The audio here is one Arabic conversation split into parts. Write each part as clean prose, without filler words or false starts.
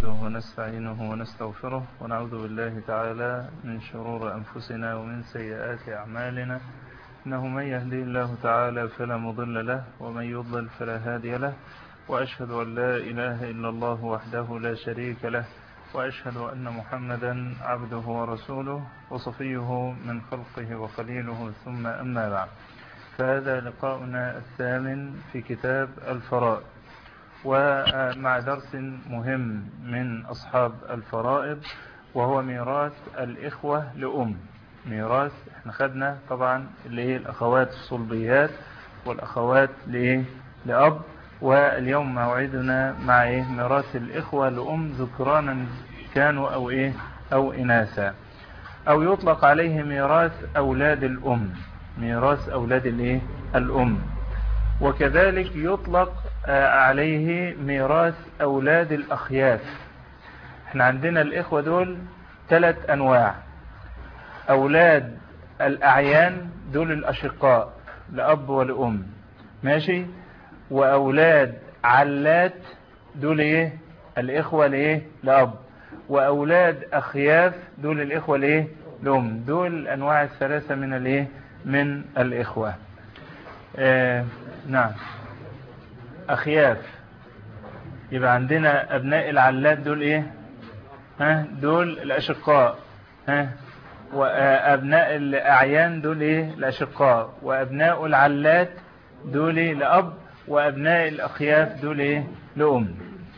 نحمده ونستعينه ونستغفره ونعوذ بالله تعالى من شرور أنفسنا ومن سيئات أعمالنا، إنه من يهدي الله تعالى فلا مضل له ومن يضلل فلا هادي له، وأشهد أن لا إله إلا الله وحده لا شريك له، وأشهد أن محمدا عبده ورسوله وصفيه من خلقه وخليله، ثم أما بعد. فهذا لقاؤنا الثامن في كتاب الفرائض، ومع درس مهم من أصحاب الفرائض، وهو ميراث الإخوة لأم. ميراث احنا خدنا طبعا اللي هي الأخوات الصلبيات والأخوات لأب، واليوم موعدنا مع ميراث الإخوة لأم، ذكرانا كانوا أو إناثا، أو يطلق عليه ميراث أولاد الأم، ميراث أولاد الأم، وكذلك يطلق عليه ميراث أولاد الأخياف. احنا عندنا الإخوة دول 3 أنواع: أولاد الأعيان دول الأشقاء لأب ولأم، ماشي، وأولاد علات دول الإخوة لأب، وأولاد أخياف دول الإخوة لأم. دول الأنواع الثلاثة من الإخوة. نعم، أخياف يبقى عندنا أبناء العلات دول دول الأشقاء، وأبناء الأعيان دول الأشقاء، وأبناء العلات دول لأب، وأبناء الأخياف دول لأم.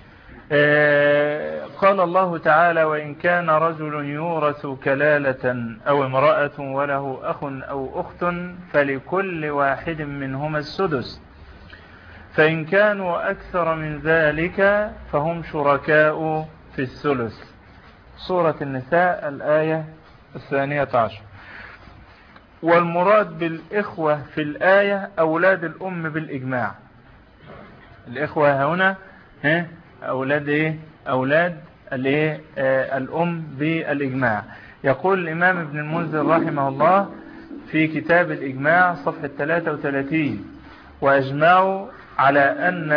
قال الله تعالى: وإن كان رجل يورث كلالة أو امرأة وله أخ أو أخت فلكل واحد منهما السدس، فإن كانوا أكثر من ذلك فهم شركاء في الثلث. سورة النساء الآية 12. والمراد بالإخوة في الآية أولاد الأم بالإجماع. الإخوة هنا أولاد أولاد الأم بالإجماع. يقول الإمام ابن المنذر رحمه الله في كتاب الإجماع صفحة 33: وأجمعوا على أن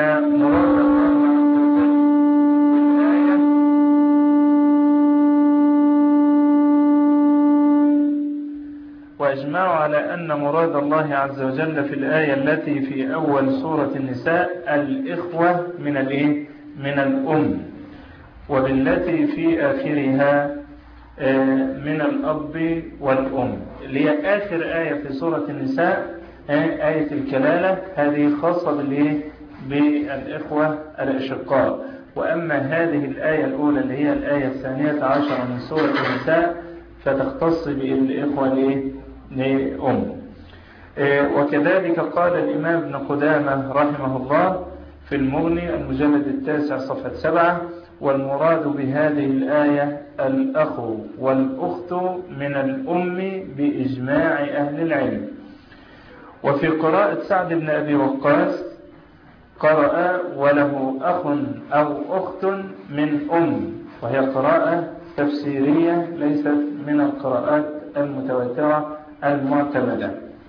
مراد الله عز وجل في الآية التي في أول سورة النساء الإخوة من الأم، وبالتي في آخرها من الأب والأم، اللي هي آخر آية في سورة النساء، آية الكلالة. هذه خاصة بالإخوة الأشقاء. وأما هذه الآية الأولى اللي هي الآية 12 من سورة النساء فتختص بالإخوة لأم. وكذلك قال الإمام ابن قدامة رحمه الله في المغني المجلد 9 صفحة 7: والمراد بهذه الآية الأخ والأخت من الأم بإجماع أهل العلم. وفي قراءة سعد بن أبي وقاص قرأ: وله أخ أو أخت من أم، وهي قراءة تفسيرية ليست من القراءات المتواترة المعتمدة.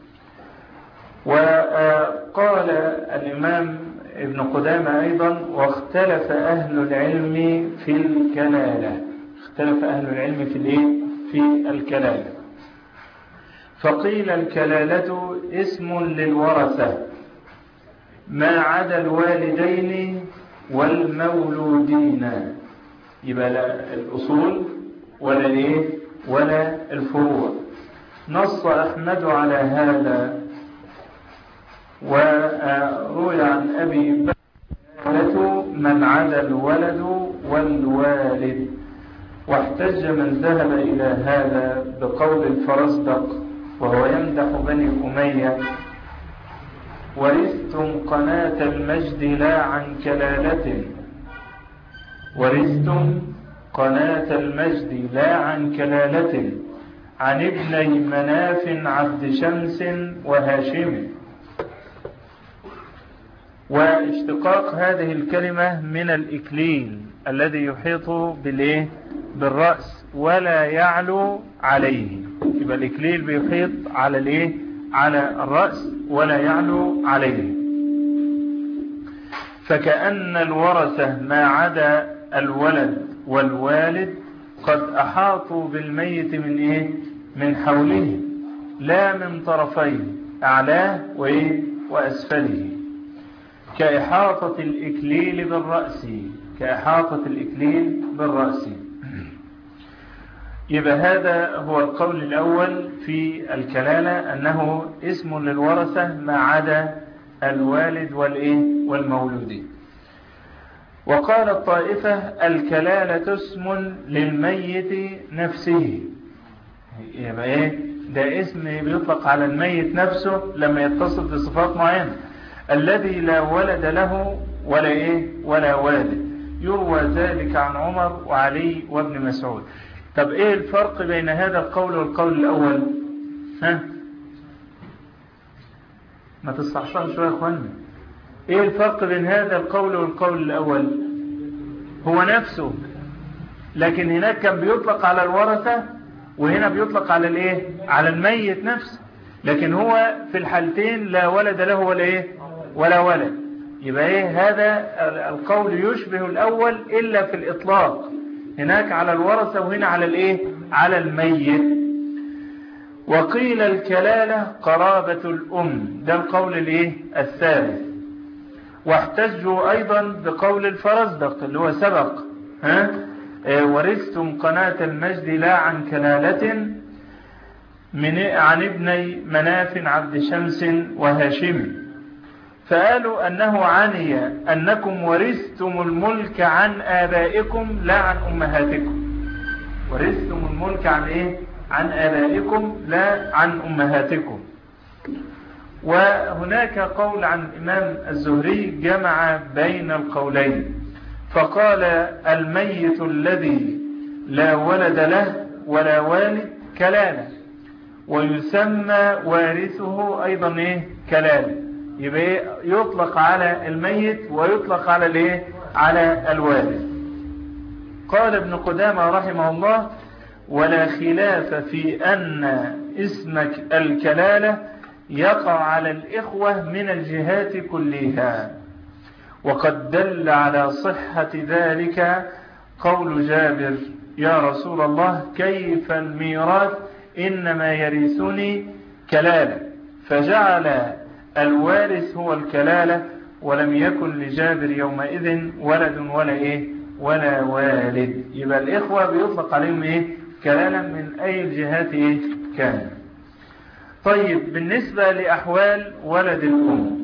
وقال الإمام ابن قدامة أيضا: واختلف أهل العلم في الكلالة. اختلف أهل العلم في الكلالة، فقيل: الكلالة اسم للورثة ما عدا الوالدين والمولودين. يبقى لا الأصول ولا الفروع. نص أحمد على هذا، وروي عن أبي بكر من عدا الولد والوالد. واحتج من ذهب إلى هذا بقول الفرزدق وهو يمدح بني أمية: ورثتم قناة المجد لا عن كلالة، ورثتم قناة المجد لا عن كلالة، عن ابني مناف عبد شمس وهاشم. واشتقاق هذه الكلمة من الإكليل الذي يحيط بالرأس ولا يعلو عليه. يبقى الإكليل بيحيط على الرأس ولا يعلو عليه. فكأن الورثة ما عدا الولد والوالد قد أحاطوا بالميت من إيه؟ من حوله لا من طرفيه أعلاه وإيه؟ وأسفله، كإحاطة الإكليل بالرأس، كإحاطة الإكليل بالرأس. يبقى هذا هو القول الأول في الكلالة، أنه اسم للورثة ما عدا الوالد والمولود. وقال الطائفة الكلالة اسم للميت نفسه. يبقى إيه؟ ده اسم بيطلق على الميت نفسه لما يتصف بصفات معينة، الذي لا ولد له ولا والد. يروى ذلك عن عمر وعلي وابن مسعود. طب ايه الفرق بين هذا القول والقول الاول؟ ما تصحصحوا شويه يا اخوانا. ايه الفرق بين هذا القول والقول الاول؟ هو نفسه، لكن هناك كان بيطلق على الورثة وهنا بيطلق على على الميت نفسه، لكن هو في الحالتين لا ولد له ولا ولد. يبقى هذا القول يشبه الاول الا في الاطلاق، هناك على الورثة وهنا على الميت. وقيل الكلالة قرابة الأم، ده القول الثالث. واحتجوا أيضا بقول الفرزدق اللي هو سبق، ورثتم قناة المجد لا عن كلالة عن ابني مناف عبد شمس وهاشم. فقالوا أنه عني أنكم ورثتم الملك عن آبائكم لا عن أمهاتكم. ورثتم الملك عن آبائكم لا عن أمهاتكم. وهناك قول عن الإمام الزهري جمع بين القولين، فقال الميت الذي لا ولد له ولا والد كلالة، ويسمى وارثه أيضا كلالة. يبقى يطلق على الميت ويطلق على الوارث. قال ابن قدامة رحمه الله ولا خلاف في أن اسمك الكلالة يقع على الإخوة من الجهات كلها. وقد دل على صحة ذلك قول جابر يا رسول الله كيف الميراث إنما يرثني كلالة، فجعل الوارث هو الكلالة، ولم يكن لجابر يومئذ ولد ولا والد. يبقى الإخوة بيطلق عليهم كلالة من أي الجهات كان. طيب بالنسبة لأحوال ولد الأم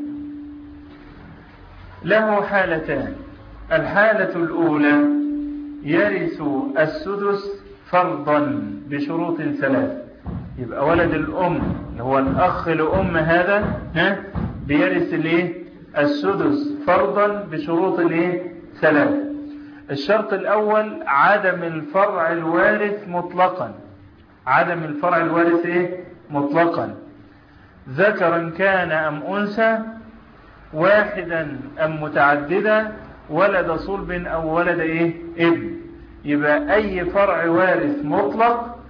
له حالتان. الحالة الأولى يرث السدس فرضا بشروط ثلاث. يبقى ولد الأم اللي هو الأخ لأم هذا بيرث السدس فرضا بشروط ثلاث. الشرط الأول عدم الفرع الوارث مطلقا. عدم الفرع الوارث مطلقا، ذكرا كان أم أنثى، واحدا أم متعددا، ولد صلب أو ولد ابن. يبقى أي فرع وارث مطلق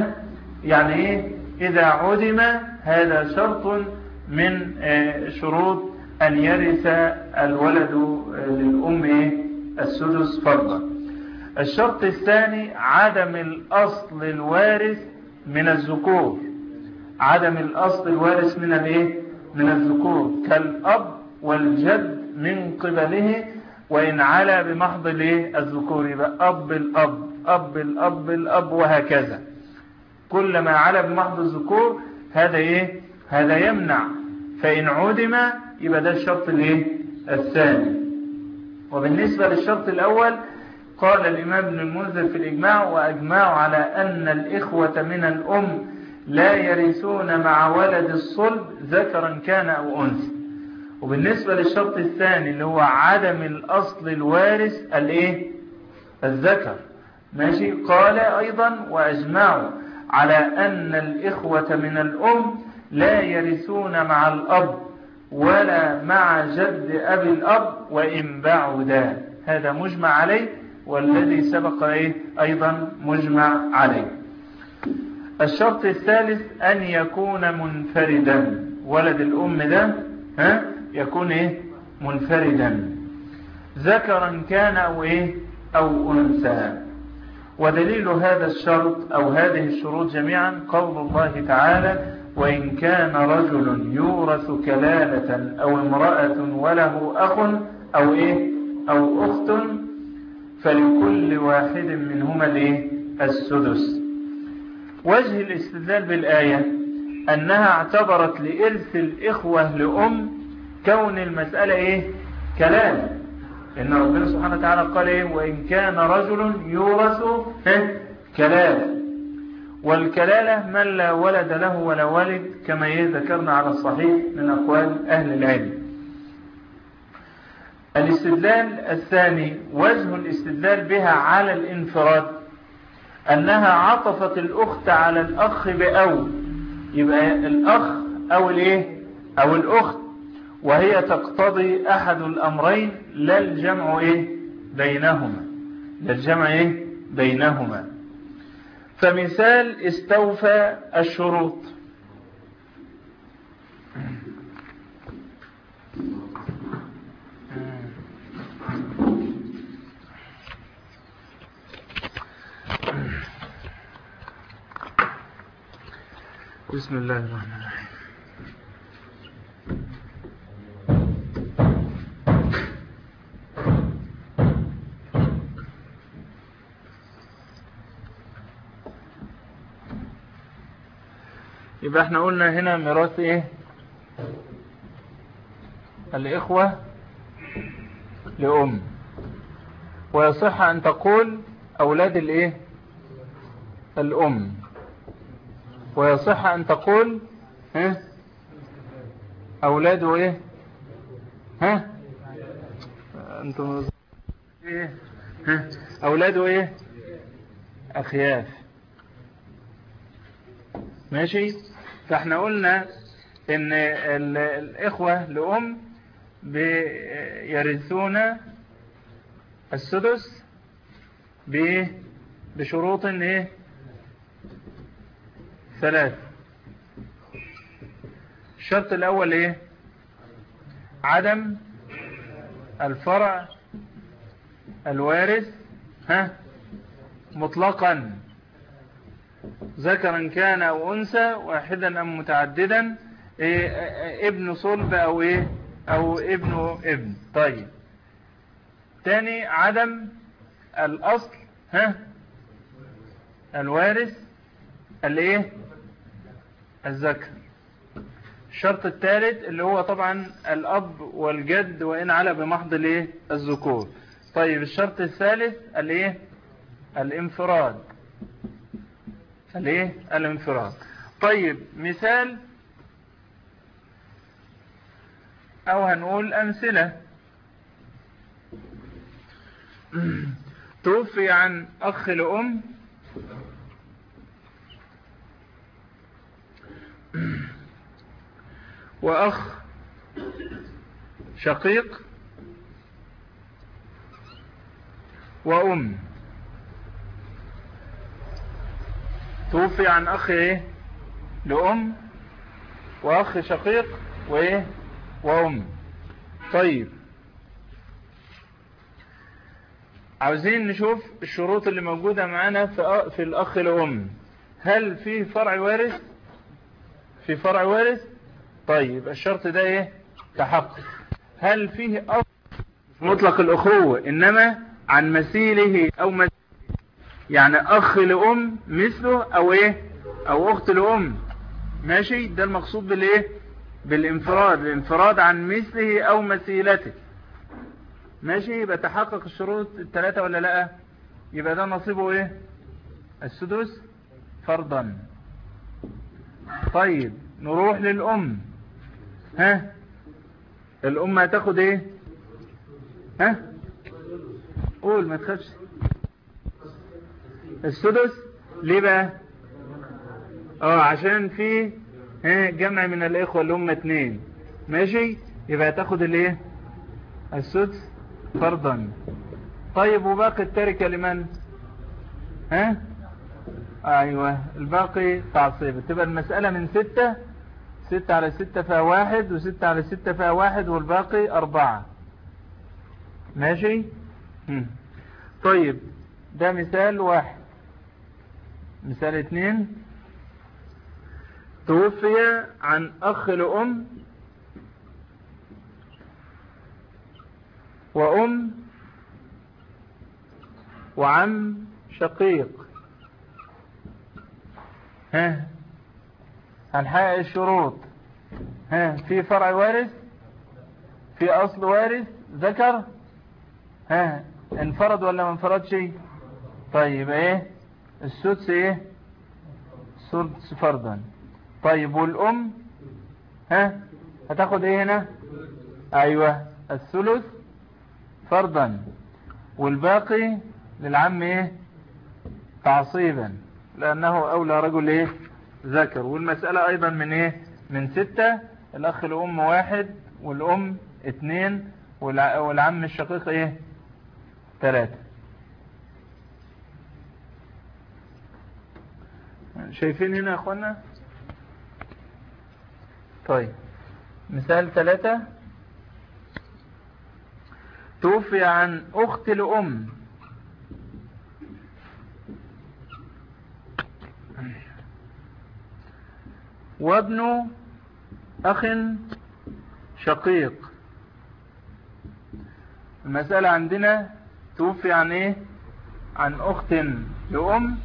يعني إذا عدم هذا شرط من شروط أن يرث الولد للأم السدس فرضا. الشرط الثاني عدم الأصل الوارث من الذكور. عدم الأصل الوارث من الذكور كالأب والجد من قبله، وإن علا بمحض الذكور يبقى أب الأب أب الأب الأب وهكذا. كل ما علا بمحض الذكور هذا يمنع. فإن عدم يبقى ده الشرط الثاني. وبالنسبة للشرط الأول قال الإمام ابن المنذر في الإجماع وأجمعوا على أن الإخوة من الأم لا يرثون مع ولد الصلب ذكرا كان أو أنثى. وبالنسبة للشرط الثاني اللي هو عدم الأصل الوارث الذكر ماشي. قال أيضا وأجمعوا على أن الإخوة من الأم لا يرثون مع الأب ولا مع جد أبي الأب وإن بعدا. هذا مجمع عليه، والذي سبق أيضا مجمع عليه. الشرط الثالث أن يكون منفردا. ولد الأم ده يكون منفردا ذكرا كان أو أنثى. ودليل هذا الشرط أو هذه الشروط جميعا قول الله تعالى: وإن كان رجل يورث كلالة أو امرأة وله أخ أو أو أخت فلكل واحد منهما السدس. وجه الاستدلال بالآية أنها اعتبرت لإرث الإخوة لأم كون المسألة كلالة، إن ربنا سبحانه وتعالى قال وإن كان رجل يورث كلالة، والكلالة من لا ولد له ولا ولد كما ذكرنا على الصحيح من أقوال أهل العلم. الاستدلال الثاني وجه الاستدلال بها على الانفراد أنها عطفت الأخت على الأخ بأو، يبقى الأخ أو الأخت، وهي تقتضي أحد الأمرين لا الجمع بينهما. فمثال استوفى الشروط: بسم الله الرحمن الرحيم. يبقى احنا قلنا هنا ميراث الإخوة لأم، ويصح أن تقول أولاد الأم، ويصح أن تقول أولاد أنتم أولاد أخياف. ماشي. فاحنا قلنا ان الإخوة لأم يرثون السدس بشروط ثلاث. الشرط الأول عدم الفرع الوارث مطلقا، ذكرا كان أو أنثى، واحدا أم متعددا، ابن صلب أو ابن. طيب، تاني عدم الأصل الوارث الذكر. الشرط الثالث اللي هو طبعا الأب والجد وإن على بمحض الذكور. طيب، الشرط الثالث الانفراد الانفراد. طيب، مثال أو هنقول أمثلة: توفي عن أخ لأم وأخ شقيق وأم. توفي عن أخ لأم وأخ شقيق وأم. طيب، عاوزين نشوف الشروط اللي موجودة معانا في الأخ لأم. هل فيه فرع وارث؟ في فرع وارث. طيب، الشرط ده تحقق. هل فيه أخ مطلق الأخوة إنما عن مثيله أو مثيله، يعني أخ لأم مثله أو أخت لأم. ماشي، ده المقصود بالانفراد، الانفراد عن مثله أو مثيلته. ماشي، يبقى تحقق الشروط الثلاثة ولا لا؟ يبقى ده نصيبه السدس فرضا. طيب، نروح للأم. الأم هتاخد قول ما تخافش. السدس. ليه بقى؟ عشان في جمع من الإخوة اللي هم 2. ماشي، يبقى تاخد السدس فرضا. طيب، وباقي التركة لمن؟ ايوه، الباقي تعصيب. تبقى المسألة من 6 على 6 فيها 1، و6 على 6 فيها 1، والباقي 4. ماشي. طيب ده مثال واحد. مثال اتنين: توفي عن أخ لأم وأم وعم شقيق. هنحقق الشروط. في فرع وارث، في أصل وارث ذكر. انفرد ولا ما انفردش؟ طيب ايه السدس؟ ايه السدس فردا. طيب والأم هتاخد ايه هنا؟ ايوه الثلث فرضا، والباقي للعم ايه تعصيبا، لانه اولى رجل ايه ذكر. والمسألة ايضا من ايه من 6. الاخ الام 1 والام 2 والعم الشقيق ايه 3. شايفين هنا يا اخوانا؟ طيب مثال 3: توفي عن أخت لأم وابن أخ شقيق. المسألة عندنا توفي عن إيه؟ عن أخت لأم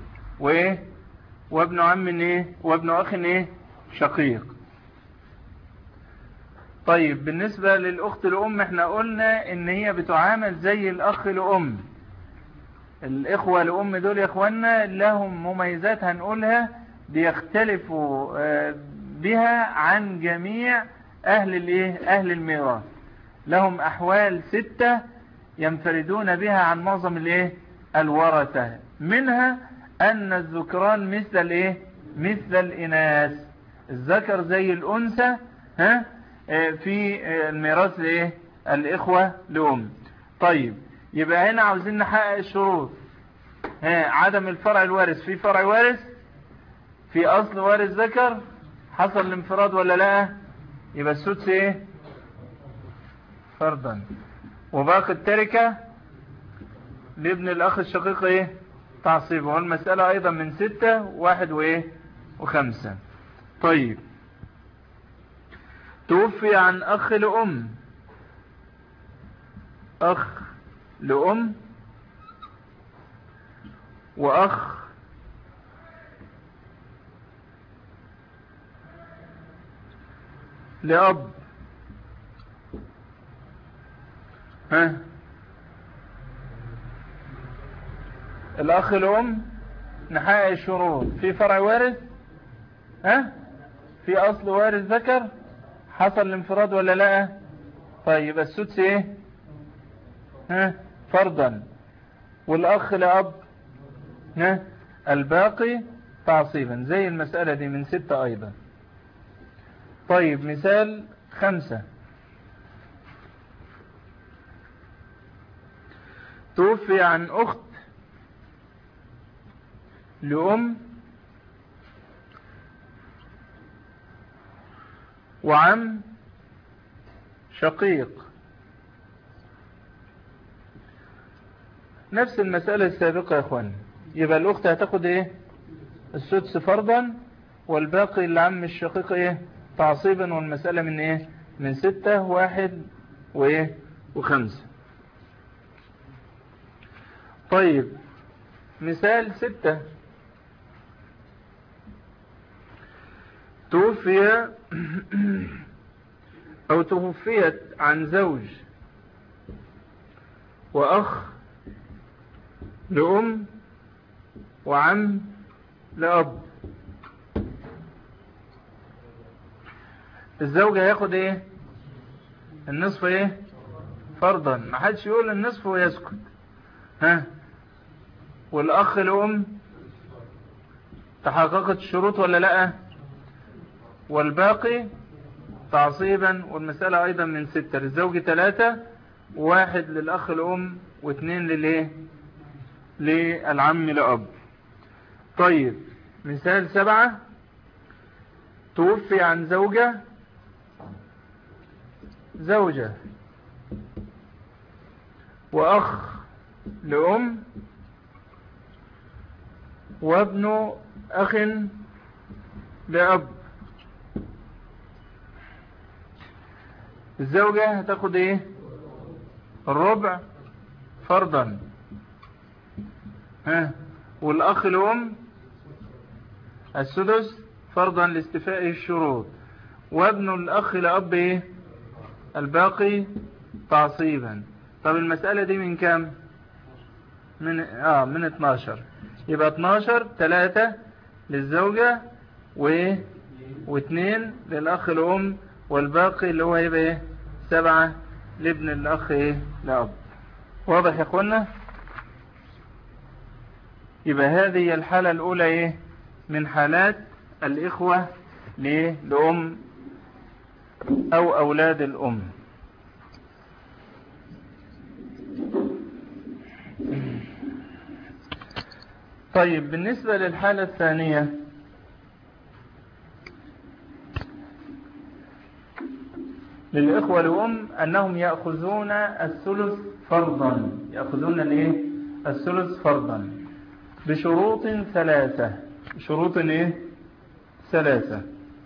وابن عم إيه؟ وابن أخ إيه؟ شقيق. طيب بالنسبة للأخت لأم احنا قلنا إن هي بتعامل زي الأخ لأم. الإخوة لأم دول يا إخوانا لهم مميزات هنقولها بيختلفوا بها عن جميع أهل الميراث. لهم أحوال 6 ينفردون بها عن معظم الورثة. منها أن الذكران مثل الإناث. الذكر زي الأنثى في الميراث الإخوة لأم. طيب يبقى هنا عاوزين نحقق الشروط. عدم الفرع الوارث. في فرع وارث، في أصل وارث ذكر، حصل الانفراد ولا لا؟ يبقى السدس فرضا، وباقي التركة لابن الأخ الشقيق تعصيبه. والمسألة أيضا من 6 1 و5. طيب توفي عن أخ لأم وأخ لأب. الأخ لأم نحقق الشروط. في فرع وارث، في أصل وارث ذكر، حصل الانفراد ولا لا؟ طيب السدس فرضا، والأخ لأب الباقي تعصيبا زي المسألة دي من 6 أيضا. طيب مثال 5: توفي عن أخت لأم وعم شقيق. نفس المسألة السابقة يا اخوان. يبقى الأخت هتاخد السدس فرضا، والباقي للعم الشقيق تعصيبا. والمسألة من 6 1 و5. طيب مثال 6: توفي أو توفيت عن زوج وأخ لأم وعم لأب. الزوج هياخد النصف فرضا. ما حدش يقول النصف ويسكت. والأخ لأم تحققت الشروط ولا لا؟ والباقي تعصيبا. والمسألة أيضا من 6. للزوج 3 و1 للأخ لأم و2 للعم لأب. طيب مثال 7: توفي عن زوجة وأخ لأم وابن أخ لأب. الزوجة هتاخد ايه؟ الربع فرضا، والأخ لأم السدس فرضا لاستيفاء الشروط، وابن الأخ لأب ايه؟ الباقي تعصيبا. طب المسألة دي من كام؟ من 12. يبقى 12 3 للزوجة و2 للأخ الأم، والباقي اللي هو يبقى ايه؟ 7 لابن الأخ ايه؟ لأب. واضح يا اخوانا؟ يبقى هذه الحالة الأولى ايه؟ من حالات الإخوة لأم أو أولاد الأم. طيب بالنسبة للحالة الثانية، للإخوة لأم أنهم يأخذون الثلث فرضا، يأخذون الايه؟ الثلث فرضا بشروط 3. شروط ايه؟ 3.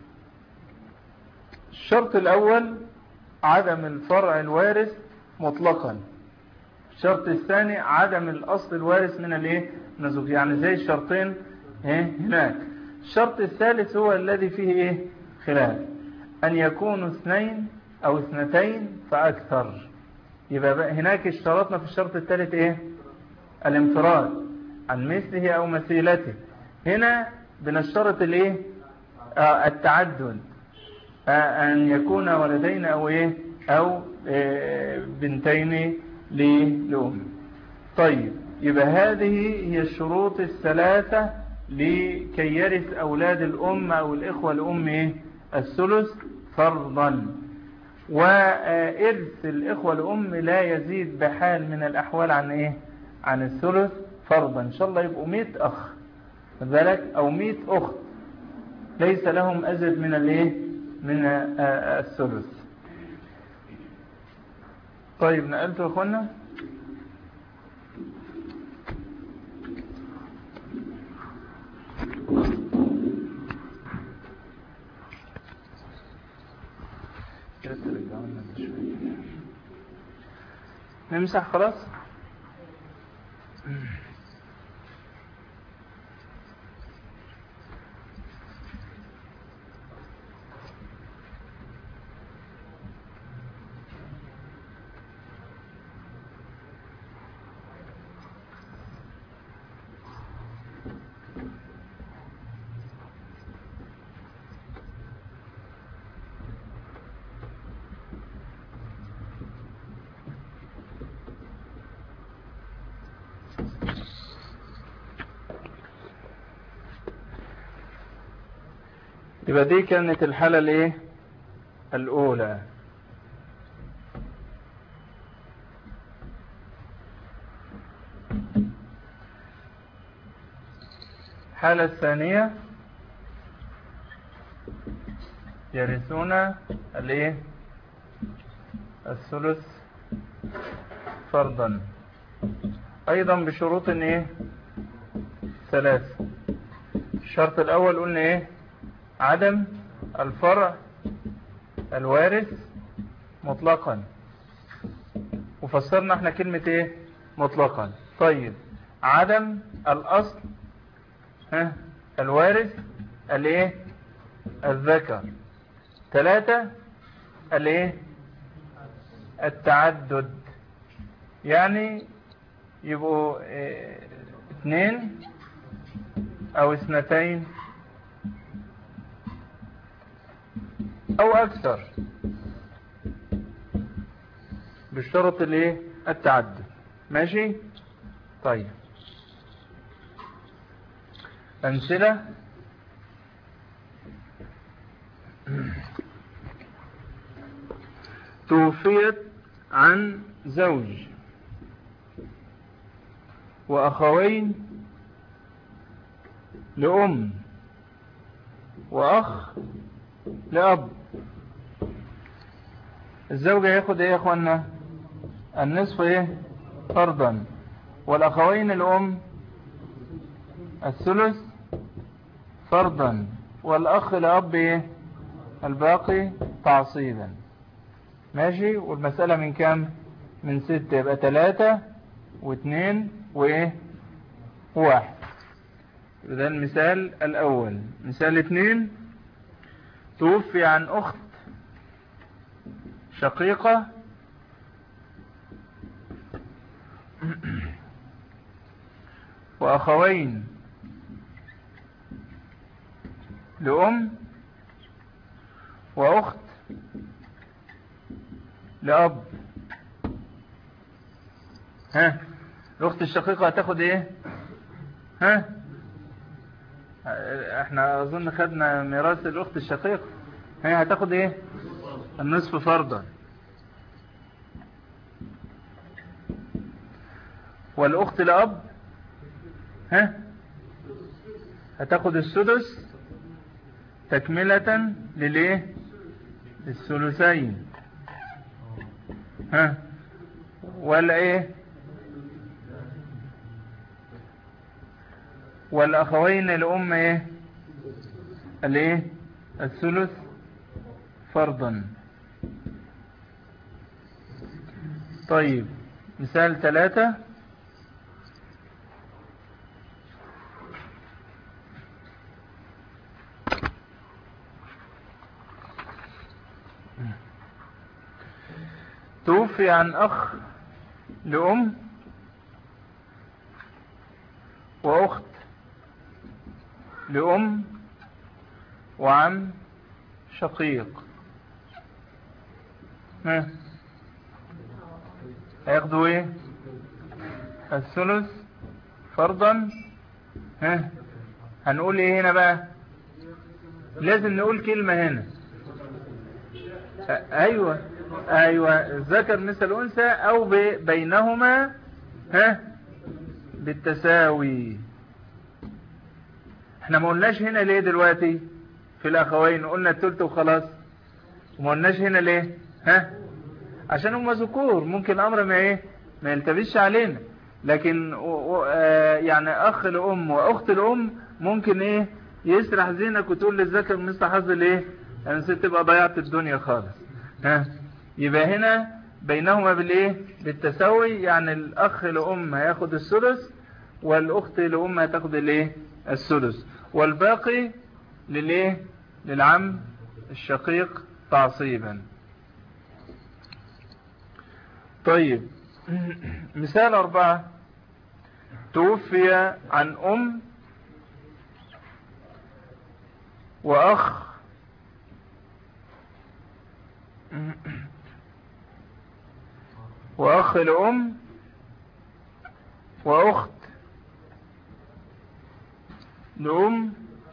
الشرط الأول عدم الفرع الوارث مطلقا. الشرط الثاني عدم الأصل الوارث من الايه؟ من الزوج، يعني زي الشرطين هناك. الشرط الثالث هو الذي فيه ايه؟ خلاف، أن يكونوا 2 أو 2 فأكثر. يبقى هناك اشترطنا في الشرط الثالث ايه؟ الانفراد عن مثله أو مثيلته. هنا بنشترط الايه؟ التعدد، أن يكون ولدين أو ايه؟ أو بنتين لأم. طيب يبقى هذه هي الشروط 3 لكي يرث أولاد الأم أو الإخوة الأم ايه؟ الثلث فرضا. وإرث الإخوة الأم لا يزيد بحال من الأحوال عن ايه؟ عن الثلث فرضا. إن شاء الله يبقوا 100 أخ ذلك أو 100 أخت، ليس لهم أزيد من الايه؟ من الثلث. طيب نقلتوا يا أخوانا؟ نمسح خلاص. يبقى دي كانت الحالة الايه؟ الأولى. الحالة الثانية يرثون الايه؟ الثلث فرضا ايضا بشروط ايه؟ 3. الشرط الاول قلنا ايه؟ عدم الفرع الوارث مطلقا، وفسرنا احنا كلمة ايه؟ مطلقا. طيب عدم الاصل الوارث الايه؟ الذكر. 3 الايه؟ التعدد، يعني يبقوا 2 أو 2 أو أكثر بالشرط الايه؟ التعدد. ماشي؟ طيب أمثلة. توفيت عن زوج وأخوين لأم وأخ لأب. الزوج ياخد ايه يا اخوانا؟ النصف ايه؟ فرضا، والأخوين الأم الثلث فرضا، والأخ الأب إيه؟ الباقي تعصيبا. ماشي. والمسألة من كام؟ من 6، يبقى 3 و2 وإيه؟ 1. ده المثال الأول. مثال 2: توفي عن أخت شقيقة وأخوين لأم وأخت لأب. ها، الأخت الشقيقة هتاخد إيه؟ ها، احنا أظن خدنا ميراث الأخت الشقيقة. هي هتاخد إيه؟ النصف فرضا. والأخت لأب ها هتاخد السدس تكملة للإيه؟ للثلثين. ها، ولا إيه؟ والأخوين الأم إيه؟ الإيه؟ الثلث فرضا. طيب مثال 3: توفي عن أخ لأم وأخت لأم وعم شقيق. هياخدوا ايه؟ الثلث فرضا. هنقول ايه هنا بقى؟ لازم نقول كلمة هنا. ايوه الذكر مثل الانثى او بينهما بالتساوي. احنا ما قلناش هنا ليه دلوقتي في الاخوين؟ قلنا الثلث وخلاص. وما قلناش هنا ليه؟ عشان هم ذكور، ممكن الامر ما يلتبسش علينا. لكن يعني اخ الام واخت الام ممكن يسرح ذهنك وتقول للذكر مثل حظ يعني تبقى ضيعت الدنيا خالص. يبقى هنا بينهما بالتساوي، يعني الاخ الام هياخد السدس والاخت الام هتاخد السدس، والباقي للعم الشقيق تعصيبا. طيب مثال 4: توفي عن أم وأخ لأم وأخت لأم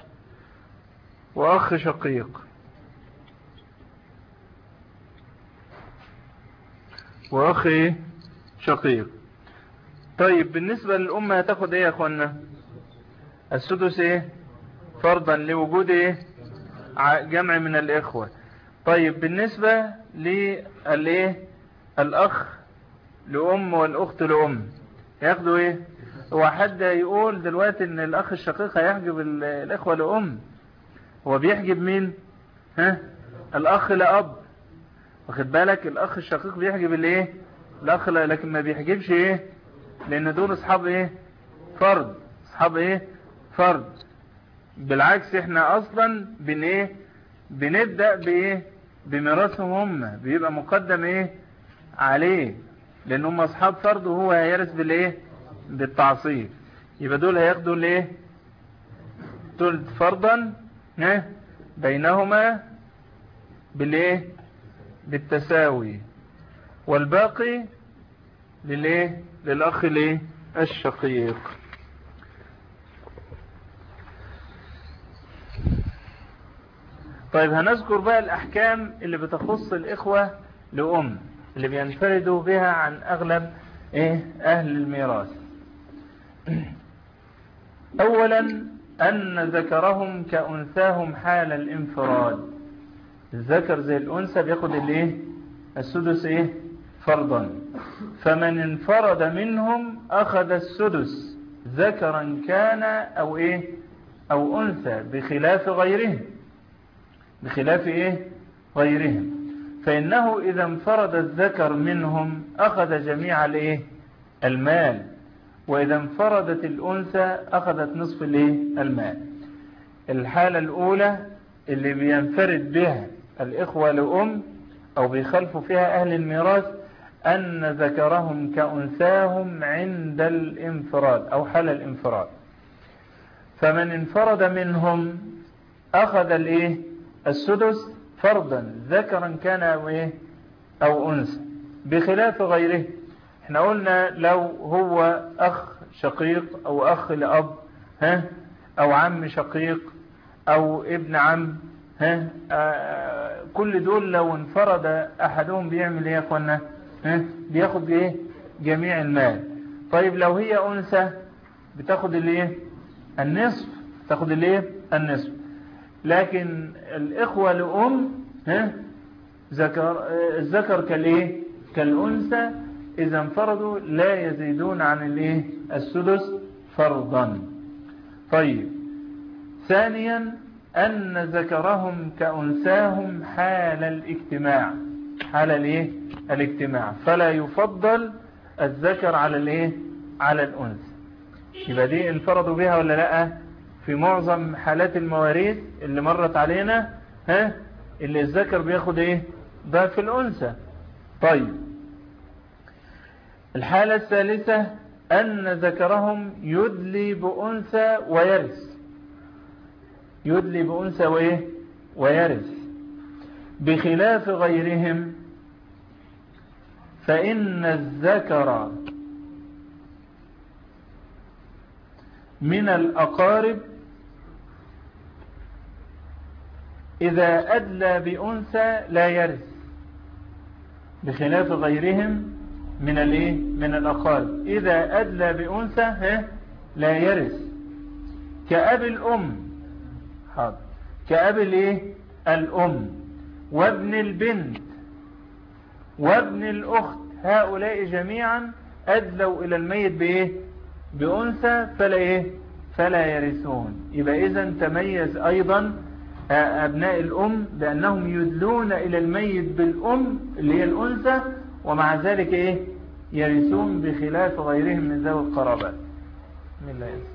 وأخ شقيق وأخ شقيق. طيب بالنسبة للأم هتاخد ايه يا اخوانا؟ السدس فرضا لوجود جمع من الإخوة. طيب بالنسبة الأخ لأم والأخت لأم ياخدوا ايه؟ هو حد يقول دلوقتي ان الأخ الشقيق هيحجب الإخوة لأم؟ هو بيحجب مين؟ الأخ لأب. واخد بالك؟ الأخ الشقيق بيحجب الأخ لكن ما بيحجبش لأن دول أصحاب فرض. أصحاب فرض. بالعكس احنا أصلا بنبدأ بميراثهم هم، بيبقى مقدم عليه، لأن هم أصحاب فرض وهو هيرث بالتعصيب. يبقى دول هياخدوا دول فرضا بينهما بالتساوي، والباقي للأخ الشقيق. طيب هنذكر بقى الأحكام اللي بتخص الإخوة لأم اللي بينفردوا بها عن أغلب أهل الميراث. أولا أن ذكرهم كأنثاهم حال الانفراد. الذكر زي الأنثى بياخد السدس فرضا. فمن انفرد منهم أخذ السدس ذكرا كان أو إيه أو أنثى بخلاف غيرهم، بخلاف إيه غيرهم. فإنه إذا انفرد الذكر منهم أخذ جميع الإيه المال، وإذا انفردت الأنثى أخذت نصف الإيه المال. الحالة الأولى اللي بينفرد بها الإخوة لأم أو بيخلفوا فيها أهل الميراث أن ذكرهم كأنثاهم عند الانفراد أو حال الانفراد. فمن انفرد منهم أخذ الإيه السدس فرضا ذكرا كان أو إيه أو أنثى بخلاف غيره. احنا قلنا لو هو أخ شقيق أو أخ لأب أو عم شقيق أو ابن عم كل دول لو انفرد أحدهم بيعمل إيه يا أخوانا بياخد إيه جميع المال. طيب لو هي أنثى بتاخد الإيه النصف، تاخد الإيه النصف. لكن الإخوة لأم الذكر كالإيه كالأنثى إذا انفردوا لا يزيدون عن الإيه السدس فرضا. طيب ثانيا أن ذكرهم كأنثاهم حال الاجتماع، حال الإيه الاجتماع، فلا يفضل الذكر على الإيه على الأنثى. يبقى دي انفردوا بها ولا لا؟ في معظم حالات المواريث اللي مرت علينا اللي الذكر بياخد إيه ضعف الأنثى. طيب الحالة الثالثة أن ذكرهم يدلي بأنثى ويرث، يدلي بأنثى وإيه ويرث بخلاف غيرهم. فإن الذكر من الأقارب إذا أدلى بأنثى لا يرث بخلاف غيرهم من الإيه من الأقارب إذا أدلى بأنثى لا يرث كأب الأم، حاضر، كأب الإيه الأم وابن البنت وابن الأخت، هؤلاء جميعا أدلوا إلى الميت بإيه بأنثى فلا إيه فلا يرثون. يبقى إذن تميز أيضا أبناء الأم بأنهم يدلون إلى الميت بالأم اللي هي الأنثى، ومع ذلك إيه يرثون بخلاف غيرهم من ذوي القرابات. بسم الله يرث.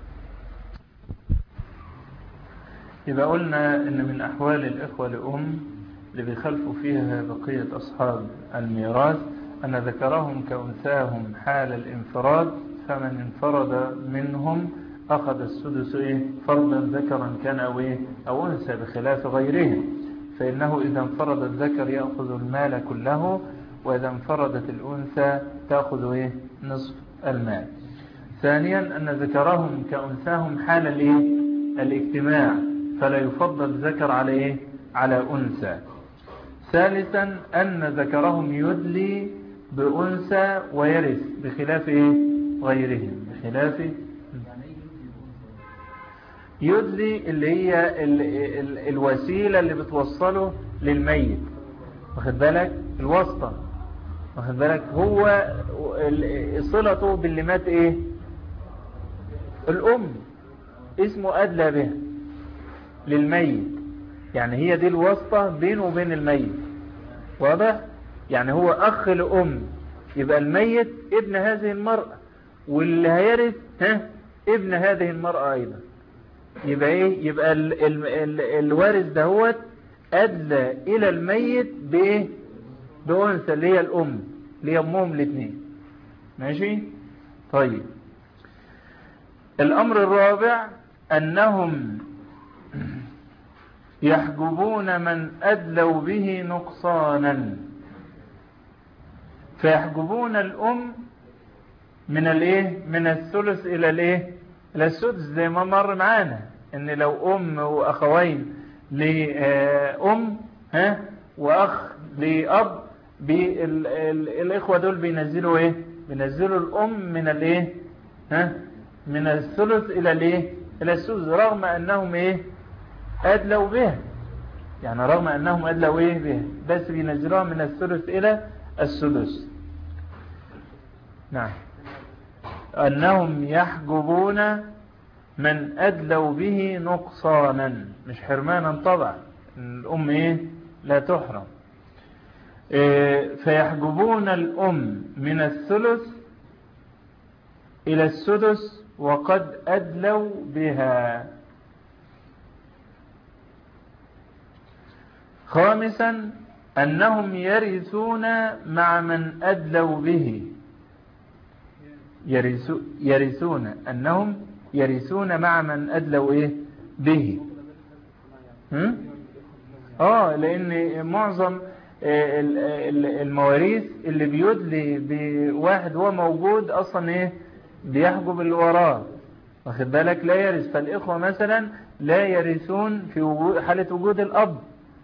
يبقى قلنا إن من أحوال الإخوة لأم اللي بيخلفوا فيها بقية أصحاب الميراث أن ذكرهم كأنثاهم حال الانفراد، فمن انفرد منهم أخذ السدس إيه فرضا ذكرا كان أو إيه أو أنثى بخلاف غيرهم. فإنه إذا انفرد الذكر يأخذ المال كله، وإذا انفردت الأنثى تأخذ إيه نصف المال. ثانيا أن ذكرهم كأنثاهم حال الإيه الاجتماع، فلا يفضل الذكر على إيه على أنثى. ثالثا أن ذكرهم يدلي بأنثى ويرث بخلاف إيه غيرهم، بخلاف يدلي اللي هي الوسيلة اللي بتوصله للميت، واخد بالك الواسطة، واخد بالك هو صلته باللي مات ايه الأم اسمه أدلى بها للميت، يعني هي دي الواسطة بينه وبين الميت، واضح؟ يعني هو أخ لأم، يبقى الميت ابن هذه المرأة، واللي هيرث ابن هذه المرأة أيضا. يبقى ايه يبقى الوارث دهوت أدلى إلى الميت بإيه بأنثى اللي هي الأم اللي هي أمهم الاثنين. ماشي. طيب الأمر الرابع أنهم يحجبون من أدلوا به نقصانا، فيحجبون الأم من الايه من الثلث إلى الايه إلى السدس، زي ما مر معانا ان لو أم وأخوين لأم وأخ لأب، الإخوة دول بينزلوا ايه بينزلوا الأم من الايه من الثلث إلى الايه إلى السدس، رغم أنهم ايه أدلوا به، يعني رغم أنهم أدلوا ايه به، بس بينزلوها من الثلث إلى السدس. نعم. أنهم يحجبون من أدلوا به نقصانا، مش حرمانا طبعا، الأم إيه لا تحرم. فيحجبون الأم من الثلث إلى السدس وقد أدلوا بها. خامسا أنهم يرثون مع من أدلوا به. يرثون، أنهم يرثون مع من أدلوا إيه به. لأن معظم المواريث اللي بيدلي بواحد هو موجود أصلا إيه بيحجب اللي وراه، واخد بالك، لا يرث. فالإخوة مثلا لا يرثون في حالة وجود الأب،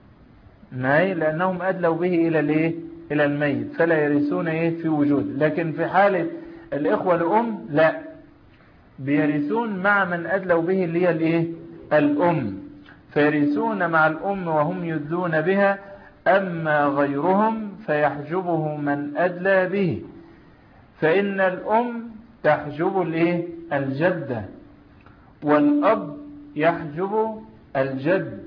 لأنهم أدلوا به إلى الميت، فلا يرثون إيه في وجود. لكن في حالة الإخوة الأم لا، بيرثون مع من أدلوا به اللي هي الأم، فيرثون مع الأم وهم يدلون بها. أما غيرهم فيحجبه من أدلى به، فإن الأم تحجب الجدة، والأب يحجب الجد،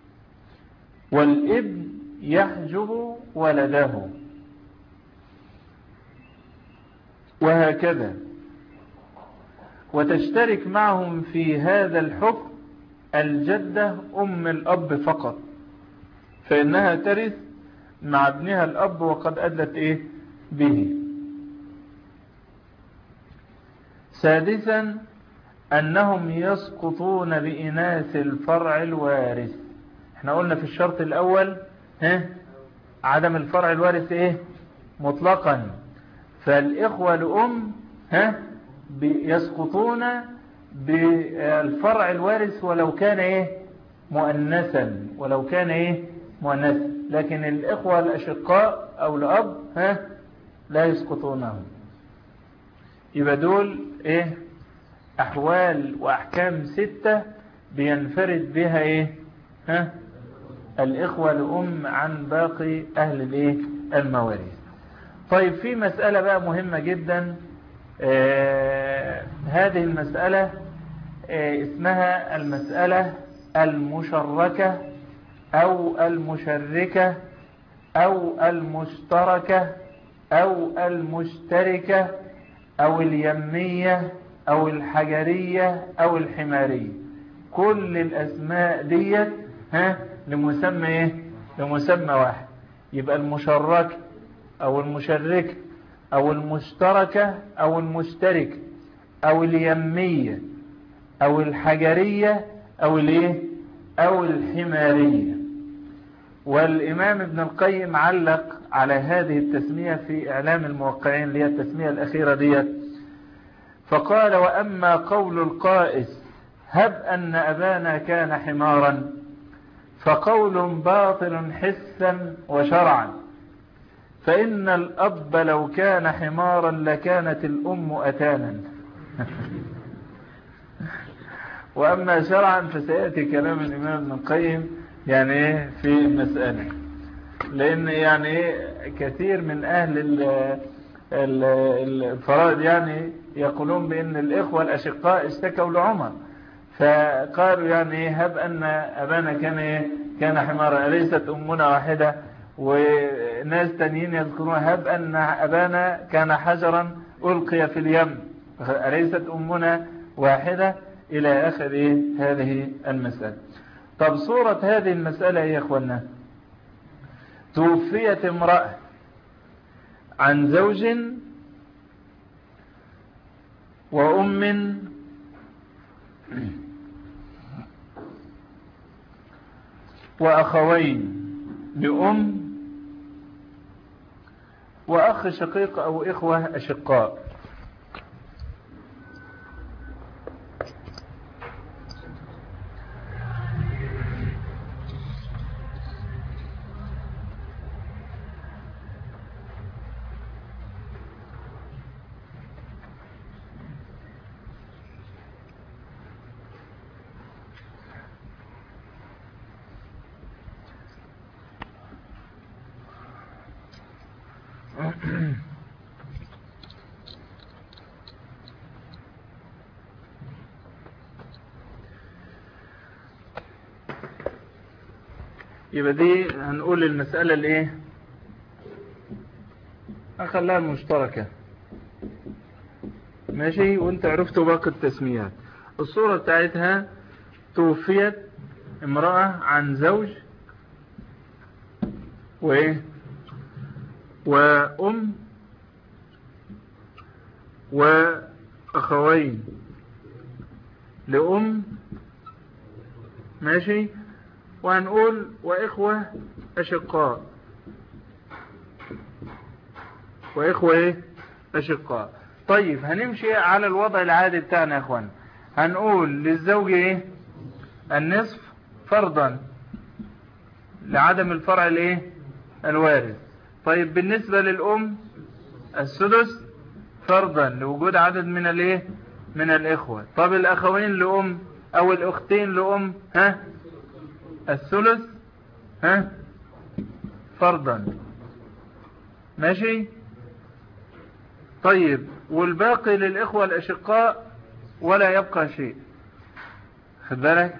والابن يحجب ولده، وهكذا. وتشترك معهم في هذا الحكم الجدة أم الأب فقط، فإنها ترث مع ابنها الأب وقد أدلت به. سادسا أنهم يسقطون بإناث الفرع الوارث. احنا قلنا في الشرط الأول عدم الفرع الوارث مطلقا، فالإخوة لأم يسقطون بالفرع الوارث ولو كان مؤنثا، ولو كان مؤنثا. لكن الإخوة الأشقاء أو الأب لا يسقطونهم. يبقى دول أحوال وأحكام 6 بينفرد بها الإخوة لأم عن باقي أهل المواريث. طيب في مسألة بقى مهمة جدا، هذه المسألة اسمها المسألة المشركة أو المشركة أو المشتركة أو المشتركة أو اليمية أو الحجرية أو الحمارية. كل الأسماء ديت لمسمى لمسمى واحد. يبقى المشركة أو المشركة أو المشتركة أو المشتركة أو اليمية أو الحجرية أو الحمارية. والإمام ابن القيم علق على هذه التسمية في إعلام الموقعين اللي هي التسمية الأخيرة ديت، فقال: وأما قول القائس هب أن أبانا كان حمارا فقول باطل حسا وشرعا، فإن الأب لو كان حمارا لكانت الأم أتانا. وأما شرعا فسيأتي كلام الإمام ابن القيم في المسألة، لأن كثير من أهل الفرائض يقولون بأن الإخوة الأشقاء اشتكوا لعمر، فقالوا هب أن أبانا كان حمارا أليست أمنا واحدة؟ وناس تانيين يذكرون هب أن أبانا كان حجرا ألقي في اليم أليست أمنا واحدة؟ إلى آخر هذه المسألة. طب صورة هذه المسألة يا إخوانا: توفيت امرأة عن زوج وأم وأخوين لأم وأخ شقيق أو إخوة أشقاء. يبقى دي هنقول المسألة الايه، اخليها مشتركة ماشي، وانت عرفتوا باقي التسميات. الصورة بتاعتها توفيت امرأة عن زوج وايه وام واخوين لام ماشي، وهنقول واخوة اشقاء، واخوة ايه اشقاء. طيب هنمشي على الوضع العادي بتاعنا يا اخوان. هنقول للزوج ايه النصف فرضا لعدم الفرع الايه الوارث. طيب بالنسبة للام السدس فرضا لوجود عدد من الايه من الاخوة. طب الاخوين لام او الاختين لام الثلث فرضا ماشي. طيب والباقي للإخوة الأشقاء ولا يبقى شيء. خد بالك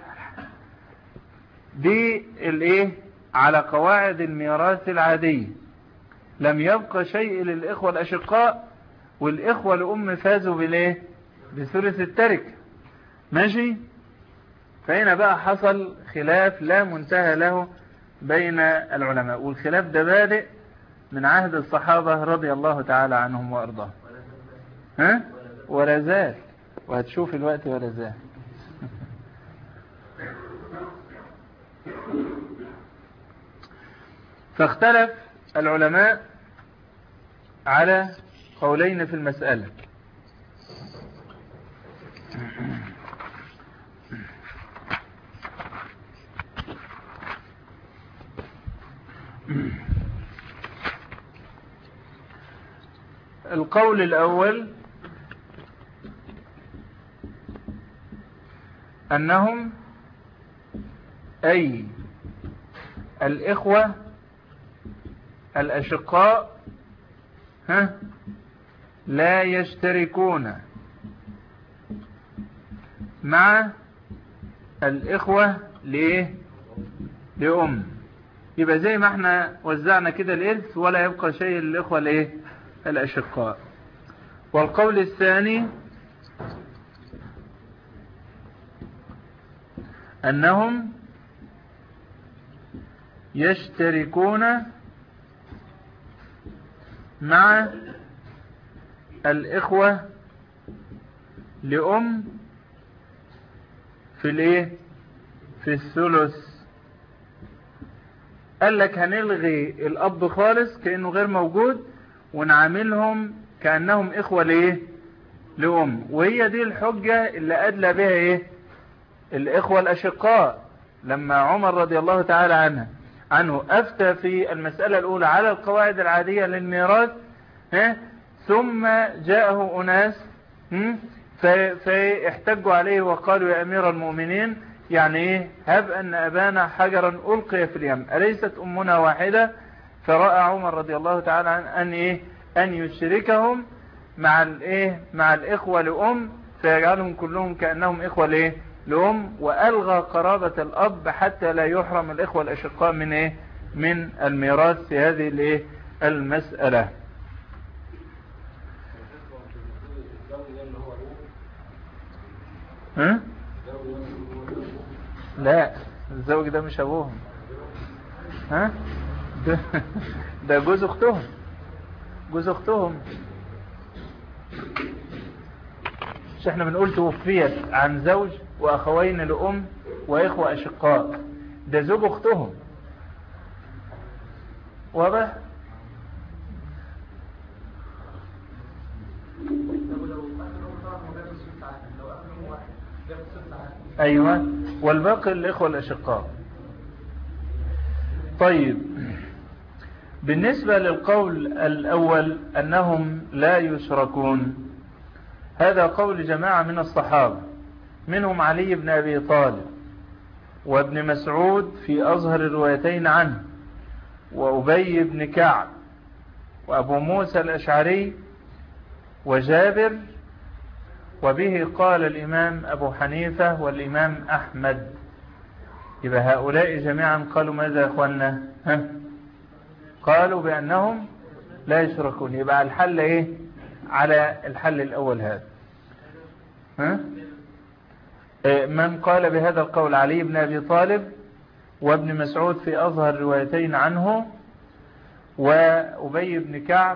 دي الايه على قواعد الميراث العادية، لم يبقى شيء للإخوة الأشقاء، والإخوة لأم فازوا بالايه بثلث التركة ماشي. فهنا بقى حصل خلاف لا منتهى له بين العلماء، والخلاف ده بادئ من عهد الصحابة رضي الله تعالى عنهم وأرضاهم ولا زال، وهتشوف الوقت ولا زال. فاختلف العلماء على قولين في المسألة. القول الأول أنهم أي الإخوة الأشقاء لا يشتركون مع الإخوة لأم. يبقى زي ما احنا وزعنا كده الإرث ولا يبقى شيء للإخوة الأشقاء. والقول الثاني أنهم يشتركون مع الإخوة لأم في الثلث. قال لك هنلغي الأب خالص كأنه غير موجود ونعاملهم كأنهم إخوة لأم. وهي دي الحجة اللي أدلى بها الإخوة الأشقاء لما عمر رضي الله تعالى عنه أفتى في المسألة الأولى على القواعد العادية للميراث ثم جاءه أناس فاحتجوا عليه وقالوا يا أمير المؤمنين يعني هب أن أبانا حجرا ألقي في اليم أليست أمنا واحدة؟ فرأى عمر رضي الله تعالى عنه أن يشركهم مع الإخوة لأم فيجعلهم كلهم كأنهم إخوة لأم، وألغى قرابة الأب حتى لا يحرم الإخوة الأشقاء من الميراث في هذه المسألة. لا الزوج ده مش أبوهم ده جوز أختهم. مش احنا بنقول توفيت عن زوج وأخوين لأم وإخوة أشقاء، ده زوج أختهم. واضح؟ أيوة، والباقي الإخوة الأشقاء. طيب بالنسبة للقول الأول أنهم لا يشركون، هذا قول جماعة من الصحابة منهم علي بن أبي طالب وابن مسعود في أظهر الروايتين عنه وأبي بن كعب وأبو موسى الأشعري وجابر، وبه قال الإمام أبو حنيفة والإمام أحمد. يبقى هؤلاء جميعا قالوا ماذا يا أخوانا؟ قالوا بأنهم لا يشركون. يبقى الحل إيه؟ على الحل الأول هذا. من قال بهذا القول؟ علي بن أبي طالب وابن مسعود في أظهر روايتين عنه، وأبي بن كعب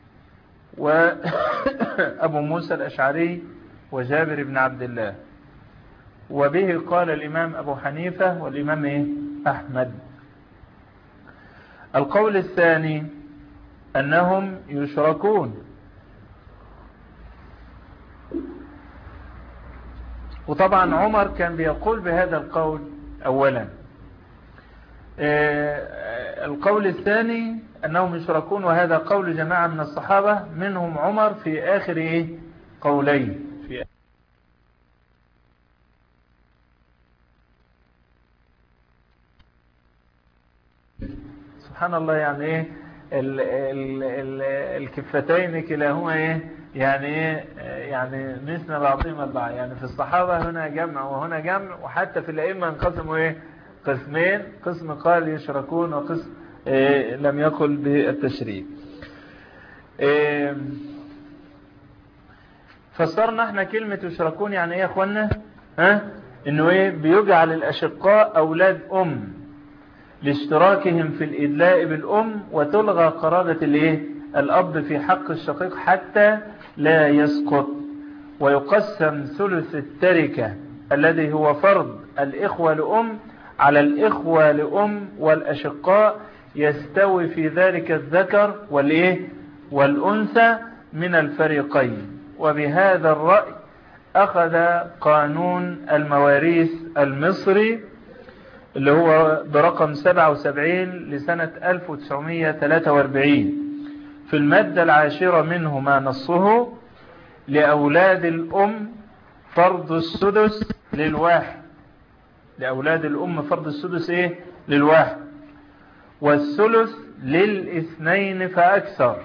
وأبو موسى الأشعري وجابر بن عبد الله. وبه قال الإمام أبو حنيفة والإمام أحمد. القول الثاني أنهم يشركون. وطبعا عمر كان بيقول بهذا القول أولا. القول الثاني أنهم يشركون، وهذا قول جماعة من الصحابة منهم عمر في آخر قولين. سبحان الله، يعني ايه الكفتين كلاهما يعني مثل بعضهما البعض. يعني في الصحابة هنا جمع وهنا جمع، وحتى في الأئمة انقسموا قسمين، قسم قال يشركون وقسم لم يقل بالتشريك. فسرنا احنا كلمة يشركون يعني ايه يا اخوانا؟ انه بيجعل الاشقاء اولاد لاشتراكهم في الإدلاء بالأم، وتلغى قرابة الأب في حق الشقيق حتى لا يسقط. ويقسم ثلث التركة الذي هو فرض الإخوة لأم على الإخوة لأم والأشقاء، يستوي في ذلك الذكر والأنثى من الفريقين. وبهذا الرأي أخذ قانون المواريث المصري اللي هو برقم 77 لسنة 1943 في المادة 10 منه ما نصه: لأولاد الأم فرض السدس للواحد. لأولاد الأم فرض السدس للواحد، والثلث للاثنين فأكثر،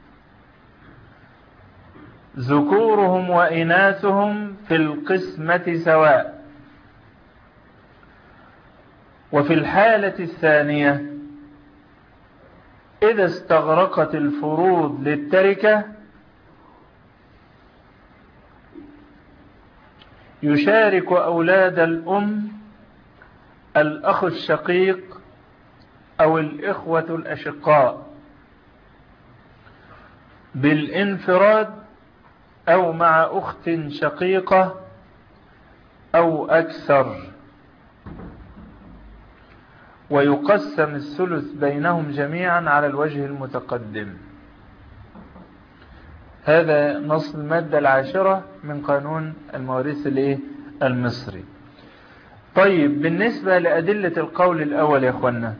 ذكورهم وإناثهم في القسمة سواء. وفي الحالة الثانية إذا استغرقت الفروض للتركة يشارك أولاد الأم الأخ الشقيق أو الإخوة الأشقاء بالانفراد أو مع أخت شقيقة أو أكثر، ويقسم الثلث بينهم جميعا على الوجه المتقدم. هذا نص المادة 10 من قانون المواريث المصري. طيب، بالنسبة لأدلة القول الأول يا أخوانا،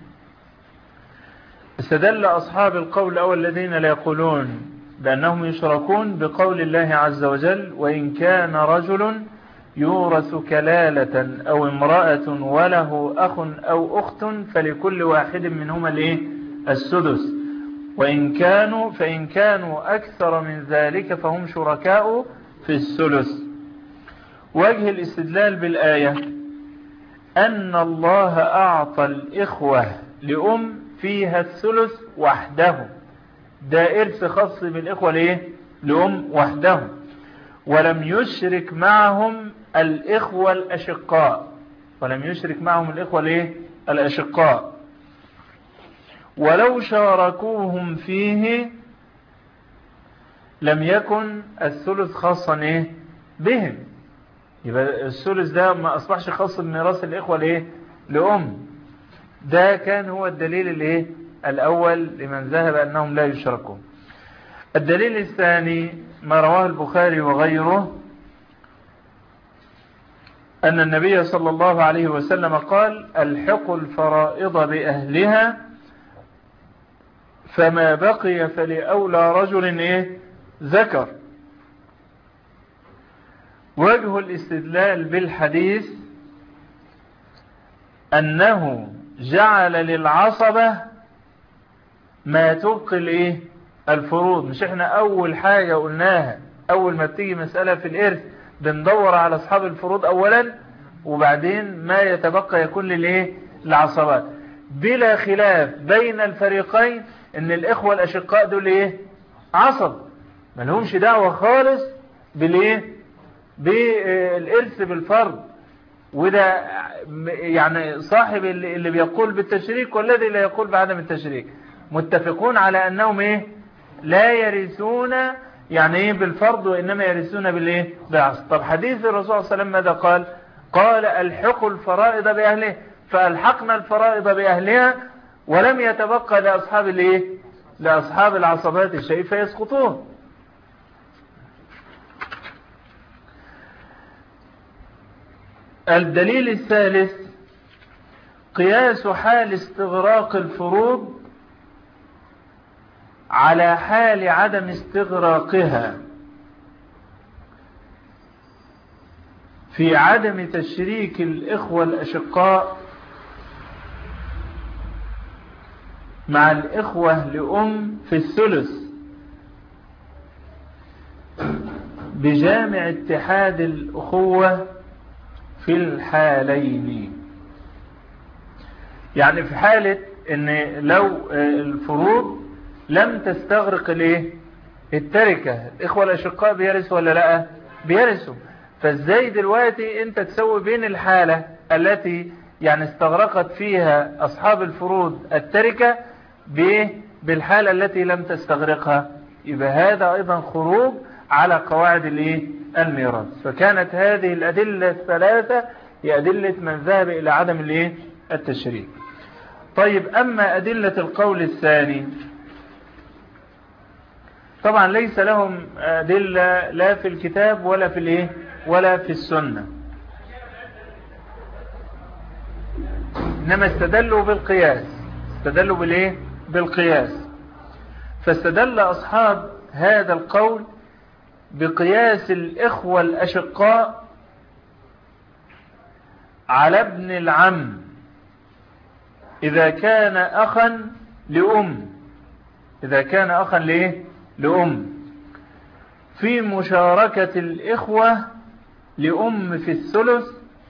استدل أصحاب القول الأول الذين لا يقولون بأنهم يشركون بقول الله عز وجل: وإن كان رجل يورث كلالة أو امرأة وله أخ أو أخت فلكل واحد منهما السدس، فإن كانوا أكثر من ذلك فهم شركاء في الثلث. وجه الاستدلال بالآية أن الله أعطى الإخوة لأم فيها الثلث وحده، ده إرث خاص بالإخوة لأم وحدهم، ولم يشرك معهم الإخوة الأشقاء، الأشقاء، ولو شاركوهم فيه لم يكن الثلث خاصا بهم. يبقى الثلث ده ما أصبحش خاص بميراث الإخوة لأم. ده كان هو الدليل الأول لمن ذهب أنهم لا يشركون. الدليل الثاني ما رواه البخاري وغيره أن النبي صلى الله عليه وسلم قال: الحقوا الفرائض بأهلها فما بقي فلأولى رجل ذكر. وجه الاستدلال بالحديث أنه جعل للعصبة ما تبقي الفروض، مش احنا اول حاجة قلناها اول ما بتيجي مسألة في الارث بندور على اصحاب الفروض اولا، وبعدين ما يتبقى يكون للايه العصبات. بلا خلاف بين الفريقين ان الاخوة الاشقاء دول ايه عصب، ما لهمش دعوة خالص بالايه بالارث بالفرض. وده يعني صاحب اللي بيقول بالتشريك والذي لا يقول بعدم التشريك متفقون على انهم ايه لا يرثون يعني ايه بالفرض، وانما يرثون بالايه بالعصب. طب حديث الرسول صلى الله عليه وسلم ماذا قال؟ قال الحقوا الفرائض باهله، فالحقنا الفرائض باهلها ولم يتبقى لاصحاب الايه لاصحاب العصبات الشيء فيسقطون. الدليل الثالث قياس حال استغراق الفروض على حال عدم استغراقها في عدم تشريك الإخوة الأشقاء مع الإخوة لأم في الثلث بجامع اتحاد الأخوة في الحالين. يعني في حالة ان لو الفروض لم تستغرق الايه التركة، الاخوة الاشقاء بيرثوا ولا لا بيرثوا. فازاي دلوقتي انت تسوي بين الحالة التي يعني استغرقت فيها اصحاب الفروض التركة بالحالة التي لم تستغرقها؟ يبقى هذا ايضا خروج على قواعد الايه الميراث. فكانت هذه الادلة الثلاثة هي ادلة من ذهب الى عدم الايه التشريك. طيب اما ادلة القول الثاني طبعا ليس لهم ادلة لا في الكتاب ولا في الايه ولا في السنة، انما استدلوا بالقياس، استدلوا بالايه بالقياس. فاستدل اصحاب هذا القول بقياس الإخوة الأشقاء على ابن العم إذا كان أخا لأم، إذا كان أخا لأم في مشاركة الإخوة لأم في الثلث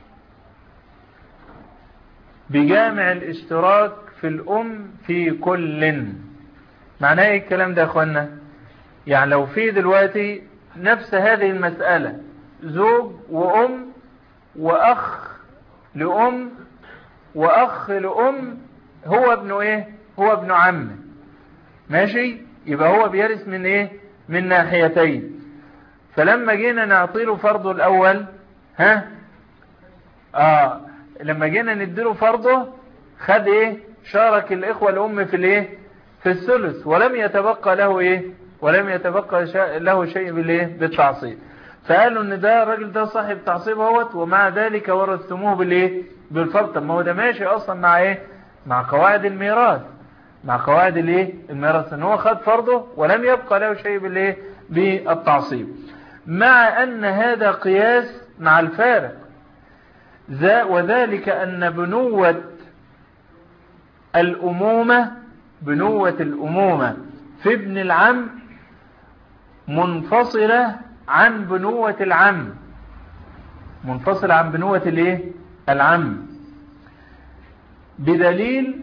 بجامع الاشتراك في الأم في كل. معناه ايه الكلام ده يا أخوانا؟ يعني لو في دلوقتي نفس هذه المسألة زوج وأم وأخ لأم وأخ لأم، هو ابن ايه هو ابن عم، ماشي، يبقى هو بيرث من ايه من ناحيتين. فلما جينا نعطيله فرضه الأول لما جينا نديله فرضه خد ايه شارك الإخوة الأم في الايه في الثلث ولم يتبقى له ايه ولم يتبقى له شيء بالايه بالتعصيب. فقالوا ان ده الراجل ده صاحب تعصيب اهوت، ومع ذلك ورثتموه بالايه بالفرض. طب ما هو ده ماشي اصلا مع ايه مع قواعد الميراث، مع قواعد الايه الميراث، ان هو خد فرضه ولم يبقى له شيء بالايه بالتعصيب، مع ان هذا قياس مع الفارق. وذلك ان بنوة الأمومة في ابن العم منفصلة عن بنوة العم، منفصلة عن بنوة الايه العم، بدليل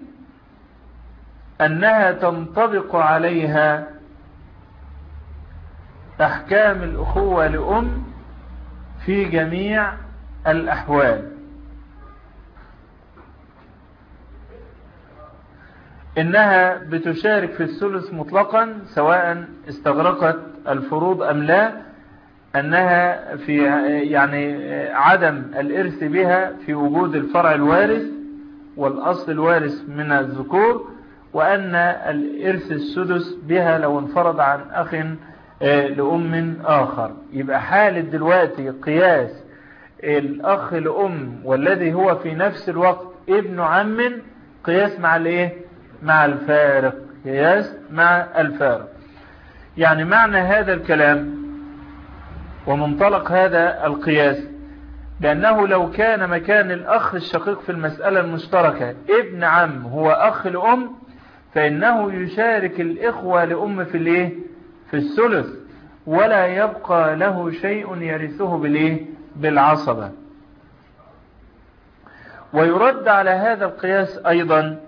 أنها تنطبق عليها أحكام الأخوة لأم في جميع الأحوال. إنها بتشارك في الثلث مطلقا سواء استغرقت الفروض أم لا، أنها في يعني عدم الإرث بها في وجود الفرع الوارث والأصل الوارث من الذكور، وأن الإرث السدس بها لو انفرض عن أخ لأم آخر. يبقى حالة دلوقتي قياس الأخ لأم والذي هو في نفس الوقت ابن عم قياس مع الايه مع الفارق، قياس مع الفارق. يعني معنى هذا الكلام ومنطلق هذا القياس لأنه لو كان مكان الأخ الشقيق في المسألة المشتركة ابن عم هو أخ الأم، فإنه يشارك الإخوة لأم في الايه في الثلث، ولا يبقى له شيء يرثه بالايه بالعصبة. ويرد على هذا القياس أيضا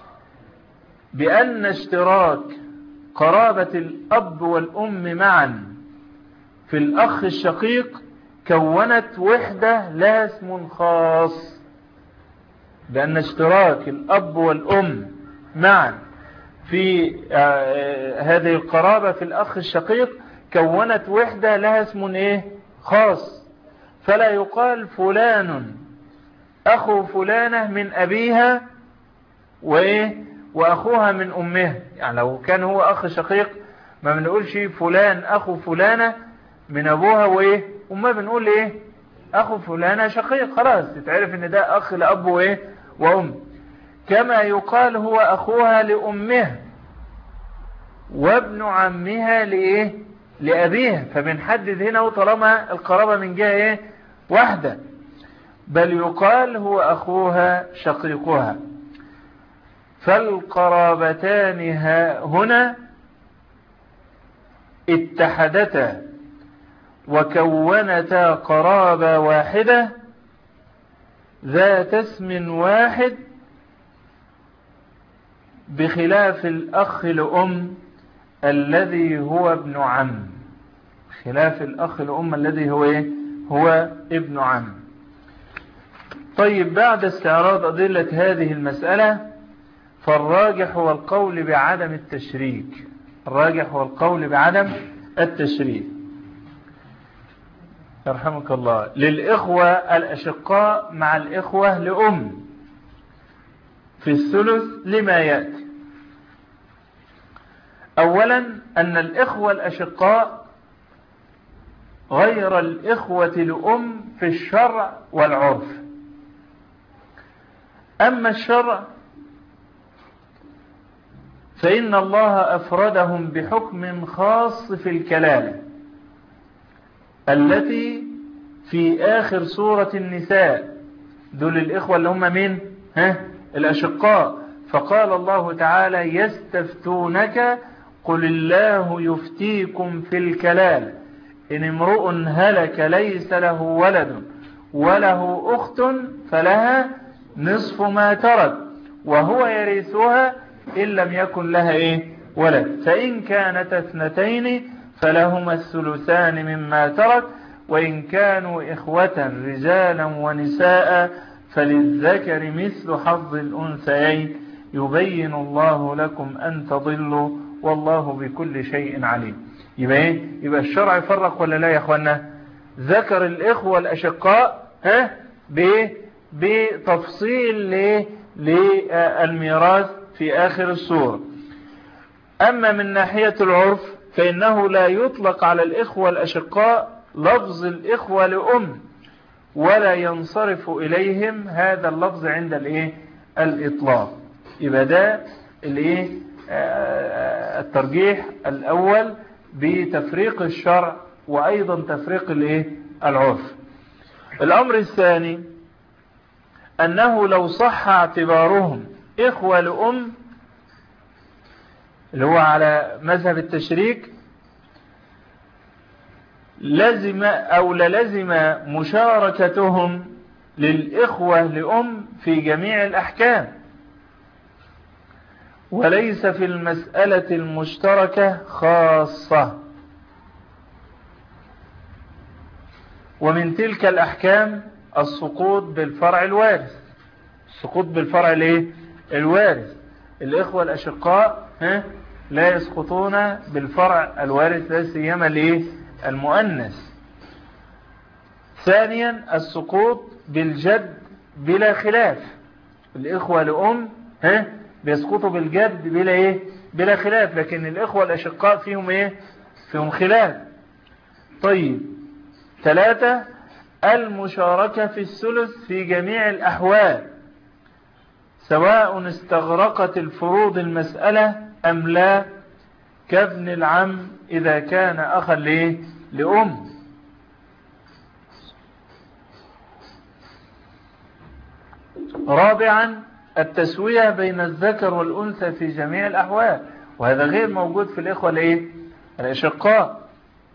بأن اشتراك قرابة الأب والأم معا في الأخ الشقيق كونت وحدة لها اسم خاص. بأن اشتراك الأب والأم معا في هذه القرابة في الأخ الشقيق كونت وحدة لها اسم خاص. فلا يقال فلان أخو فلانة من أبيها وأخوها من أمها. يعني لو كان هو أخ شقيق ما بنقولش فلان أخو فلانة من أبوها وما بنقول أخو فلانة شقيق، خلاص تتعرف ان ده أخ لأب وأم. كما يقال هو أخوها لأمها وابن عمها لأبيها، فبنحدد هنا وطالما القرابة من جهة واحدة. بل يقال هو أخوها شقيقها. فالقرابتان هنا اتحدتا وكونتا قرابة واحدة ذات اسم واحد، بخلاف الأخ لأم الذي هو ابن عم. خلاف الأخ لأم الذي هو ابن عم. طيب، بعد استعراض أدلة هذه المسألة فالراجح هو القول بعدم التشريك. الراجح هو القول بعدم التشريك يرحمك الله للإخوة الأشقاء مع الإخوة لأم في الثلث لما يأتي. أولا أن الإخوة الأشقاء غير الإخوة لأم في الشرع والعرف. أما الشرع فإن الله أفردهم بحكم خاص في الكلالة التي في آخر سورة النساء. دول الإخوة اللي هم من الأشقاء. فقال الله تعالى: يستفتونك قل الله يفتيكم في الكلالة إن امرؤ هلك ليس له ولد وله أخت فلها نصف ما ترك وهو يرثها إن لم يكن لها ولد، فإن كانت اثنتين فلهما الثلثان مما ترك، وإن كانوا إخوة رجالا ونساء فللذكر مثل حظ الأنثيين يبين الله لكم أن تضلوا والله بكل شيء عليم. يبقى الشرع يفرق ولا لا يا أخوانا؟ ذكر الإخوة الأشقاء بتفصيل للميراث في آخر السورة. أما من ناحية العرف فإنه لا يطلق على الإخوة الأشقاء لفظ الإخوة لأم ولا ينصرف إليهم هذا اللفظ عند الإطلاق. يبقى ده الترجيح الأول بتفريق الشرع وأيضا تفريق العرف. الأمر الثاني أنه لو صح اعتبارهم إخوة لأم اللي هو على مذهب التشريك للزم مشاركتهم للإخوة لأم في جميع الأحكام وليس في المسألة المشتركة خاصة. ومن تلك الأحكام السقوط بالفرع الوارث. السقوط بالفرع الوارث. الإخوة الأشقاء لا يسقطون بالفرع الوارث لا سيما المؤنث. ثانيا السقوط بالجد بلا خلاف. الإخوة لأم بيسقطوا بالجد بلا خلاف، لكن الإخوة الأشقاء فيهم خلاف. طيب، 3 المشاركة في الثلث في جميع الأحوال سواء استغرقت الفروض المسألة أم لا، كابن العم إذا كان أخا لأم. رابعا التسوية بين الذكر والأنثى في جميع الأحوال، وهذا غير موجود في الإخوة الأشقاء.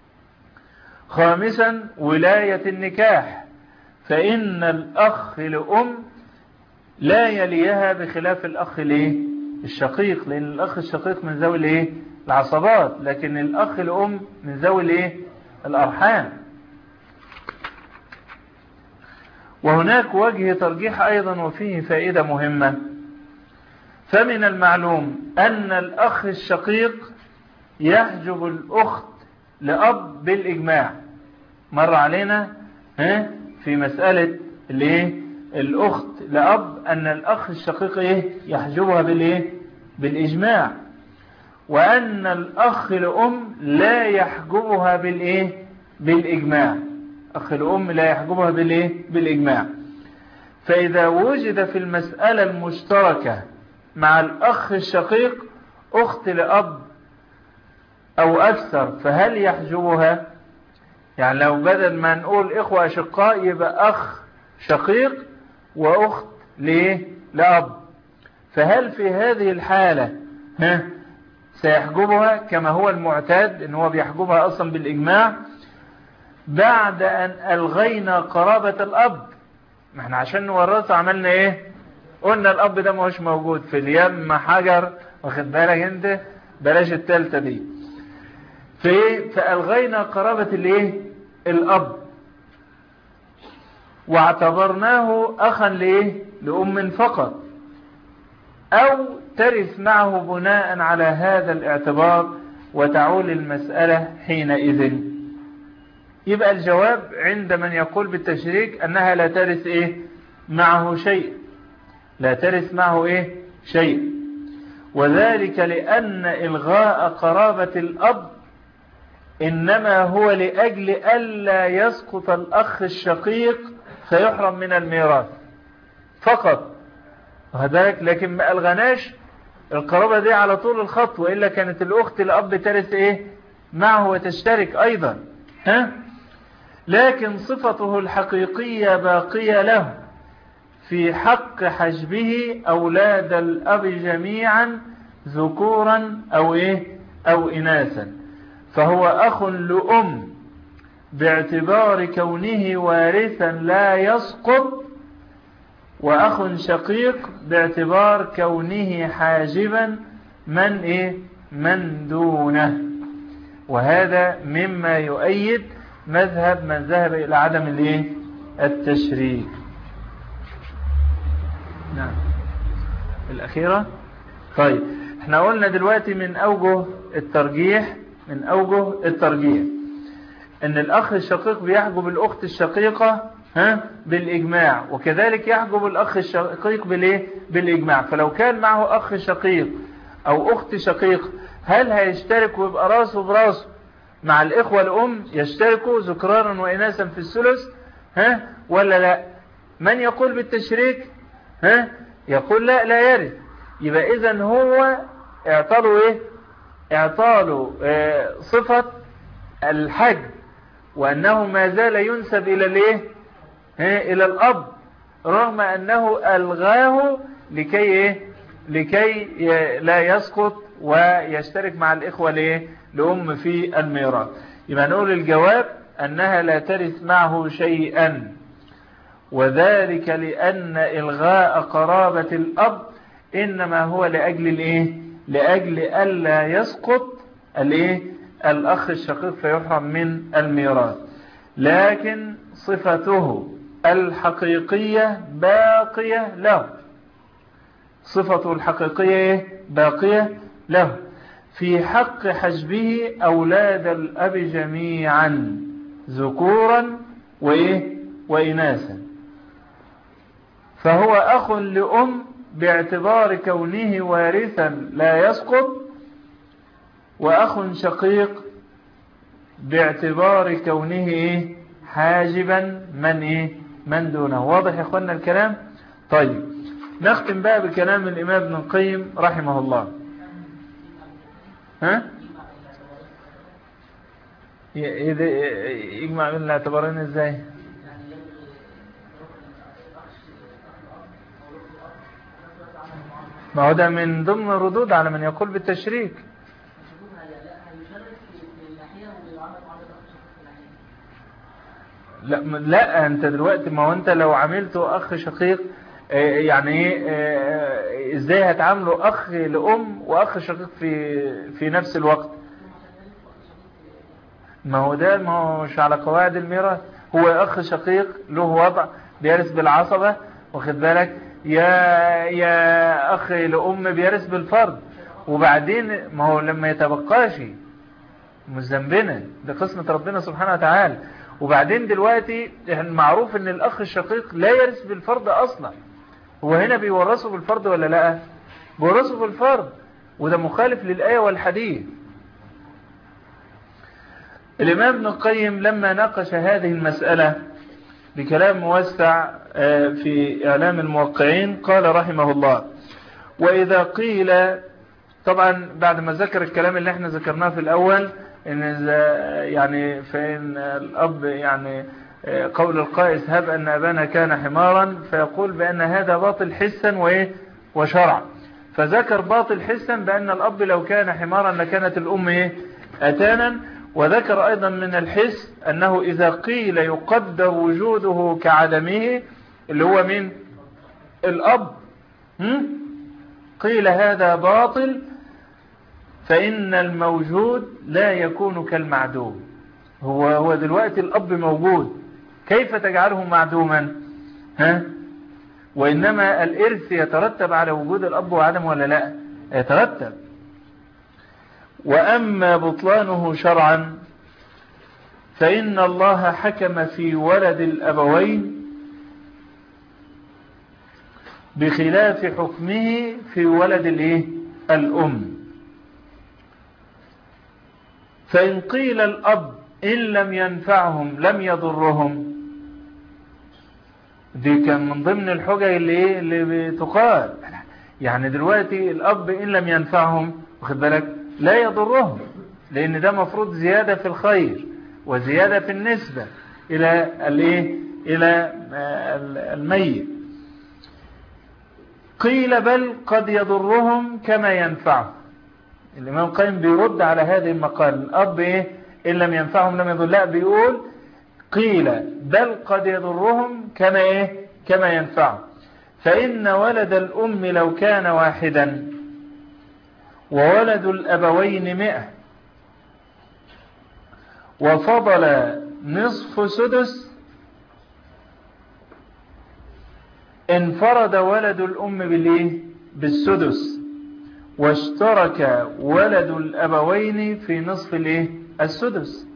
خامسا ولاية النكاح، فإن الأخ لأم لا يليها بخلاف الأخ الشقيق، لأن الأخ الشقيق من ذوي العصبات، لكن الأخ لأم من ذوي الأرحام. وهناك وجه ترجيح أيضا وفيه فائدة مهمة. فمن المعلوم أن الأخ الشقيق يحجب الأخت لأب بالإجماع. مر علينا في مسألة الأخت لأب أن الأخ الشقيق يحجبها بالإجماع، وأن الأخ لأم لا يحجبها بالإجماع. أخ الأم لا يحجبها بالإجماع. فإذا وجد في المسألة المشتركة مع الأخ الشقيق أخت لأب أو أكثر، فهل يحجبها؟ يعني لو بدل ما نقول إخوة أشقاء يبقى أخ شقيق وأخت لأب، فهل في هذه الحالة سيحجبها كما هو المعتاد إن هو بيحجبها أصلا بالإجماع بعد أن ألغينا قرابة الأب؟ ما احنا عشان نورثه عملنا قلنا الأب ده ماهوش موجود في اليم حجر، واخد بالك انت، بلاش التالتة دي. فألغينا قرابة الأب واعتبرناه أخا لأم فقط، أو ترث معه بناء على هذا الاعتبار وتعول المسألة حينئذ. يبقى الجواب عند من يقول بالتشريك أنها لا ترث معه شيء، لا ترث معه شيء، وذلك لأن إلغاء قرابة الأب إنما هو لأجل ألا يسقط الأخ الشقيق فيحرم من الميراث فقط، وهذاك لكن ما ألغناش القرابة دي على طول الخط، وإلا كانت الأخت الأب ترث معه وتشترك أيضا. لكن صفته الحقيقية باقية له في حق حجبه أولاد الأب جميعا ذكورا أو إناثا، فهو أخ لأم باعتبار كونه وارثا لا يسقط، وأخ شقيق باعتبار كونه حاجبا من دونه. وهذا مما يؤيد مذهب من ذهب إلى عدم التشريك. نعم الأخيرة. طيب احنا قلنا دلوقتي من أوجه الترجيح ان الأخ الشقيق بيحجب الأخت الشقيقة بالإجماع، وكذلك يحجب الأخ الشقيق بالإجماع. فلو كان معه أخ شقيق أو أخت شقيق هل هيشترك ويبقى راسه براسه مع الإخوة الأم يشتركوا ذكرانا وإناثا في الثلث ولا لا؟ من يقول بالتشريك يقول لا يرث. يبقى إذن هو اعطاله صفة الحج، وأنه ما زال ينسب إلى الأب رغم أنه ألغاه لكي لا يسقط ويشترك مع الإخوة لأم في الميراث. يبقى نقول الجواب أنها لا ترث معه شيئا، وذلك لأن إلغاء قرابة الأب إنما هو لأجل ألا يسقط الأخ الشقيق فيحرم من الميراث. لكن صفته الحقيقية باقية له، صفته الحقيقية باقية له في حق حجبه أولاد الأب جميعا ذكورا وإناثا، فهو أخ لأم باعتبار كونه وارثا لا يسقط، وأخ شقيق باعتبار كونه حاجبا من دونه. واضح يا اخوانا الكلام؟ طيب نختم بقى بكلام الإمام ابن القيم رحمه الله. يجمع بين الاعتبارين ازاي؟ ما هو ده من ضمن الردود على من يقول بالتشريك. لا انت دلوقتي، ما هو انت لو عملته اخ شقيق يعني ايه، ازاي هتعامله اخ لام واخ شقيق في نفس الوقت؟ ما هو ده ما هوش على قواعد الميراث. هو اخ شقيق له وضع بيرث بالعصبة، واخد بالك، يا اخ لام بيرث بالفرض. وبعدين ما هو لما يتبقاش مش ذنبنا، ده قسمة ربنا سبحانه وتعالى. وبعدين دلوقتي معروف ان الاخ الشقيق لا يرث بالفرض اصلا. هو هنا بيورثه بالفرض ولا لا؟ بيورثه بالفرض، وده مخالف للآية والحديث. الإمام ابن القيم لما ناقش هذه المسألة بكلام موسع في إعلام الموقعين قال رحمه الله: وإذا قيل، طبعا بعد ما ذكر الكلام اللي احنا ذكرناه في الأول، إن يعني فإن الأب يعني قول القائس هب أن أبانا كان حمارا، فيقول بأن هذا باطل حسا وشرعا. فذكر باطل حسا بأن الأب لو كان حمارا لكانت الأم أتانا. وذكر أيضا من الحس أنه إذا قيل يقدر وجوده كعدمه، اللي هو من الأب، قيل هذا باطل، فإن الموجود لا يكون كالمعدوم. هو دلوقتي الأب موجود، كيف تجعله معدوما؟ وإنما الإرث يترتب على وجود الأب وعدم ولا لا؟ يترتب. وأما بطلانه شرعا فإن الله حكم في ولد الأبوين بخلاف حكمه في ولد الأم. فإن قيل الأب إن لم ينفعهم لم يضرهم، دي كان من ضمن الحجج اللي بتقال. يعني دلوقتي الأب إن لم ينفعهم، واخد بالك، لا يضرهم، لأن ده مفروض زيادة في الخير وزيادة في النسبة إلى الميت. قيل بل قد يضرهم كما ينفعهم. الإمام القيم بيرد على هذه المقال، الأب إن لم ينفعهم لم يضر، لا، بيقول قيل بل قد يضرهم كما ينفعهم. فإن ولد الأم لو كان واحدا وولد الأبوين 100 وفضل نصف سدس، انفرد ولد الأم بالسدس، واشترك ولد الأبوين في نصف السدس.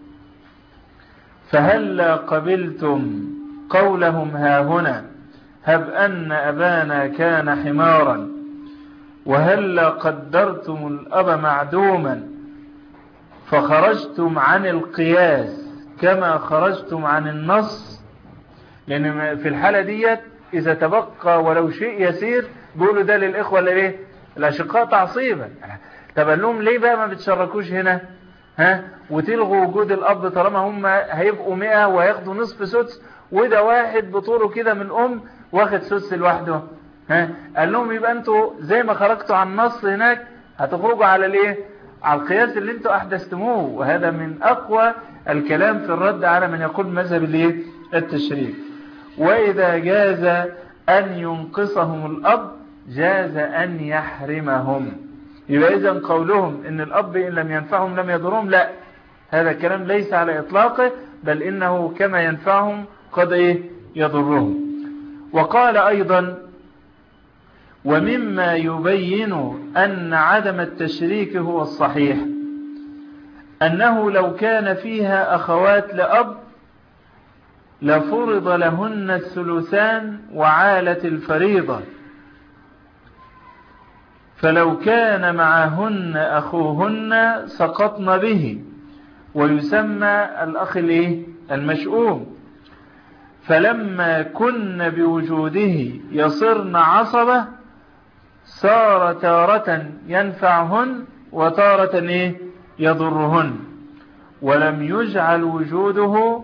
فهل قبلتم قولهم هاهنا هب أن أبانا كان حمارا، وهل قدرتم الأب معدوما فخرجتم عن القياس كما خرجتم عن النص؟ لأن في الحالة ديت إذا تبقى ولو شيء يسير بيقولوا ده للإخوة الأشقاء تعصيبا. طب قال لهم ليه بقى ما بتشركوش هنا وتلغوا وجود الأب طالما هم هيبقوا 100 وياخدوا نصف سدس، وده واحد بطوله كده من أم واخد سدس لوحده؟ قال لهم يبقى انتوا زي ما خرجتوا عن النص هناك هتخرجوا على على القياس اللي انتوا أحدثتموه. وهذا من أقوى الكلام في الرد على من يقول مذهب التشريك. وإذا جاز أن ينقصهم الأب جاز أن يحرمهم. يبقى إذن قولهم إن الأب إن لم ينفعهم لم يضرهم، لا، هذا الكلام ليس على إطلاقه، بل إنه كما ينفعهم قد يضرهم. وقال أيضا: ومما يبين أن عدم التشريك هو الصحيح أنه لو كان فيها أخوات لأب لفرض لهن الثلثان وعالت الفريضة، فلو كان معهن أخوهن سقطن به، ويسمى الأخ المشؤوم. فلما كن بوجوده يصرن عصبة صار تارة ينفعهن وتارة يضرهن، ولم يجعل وجوده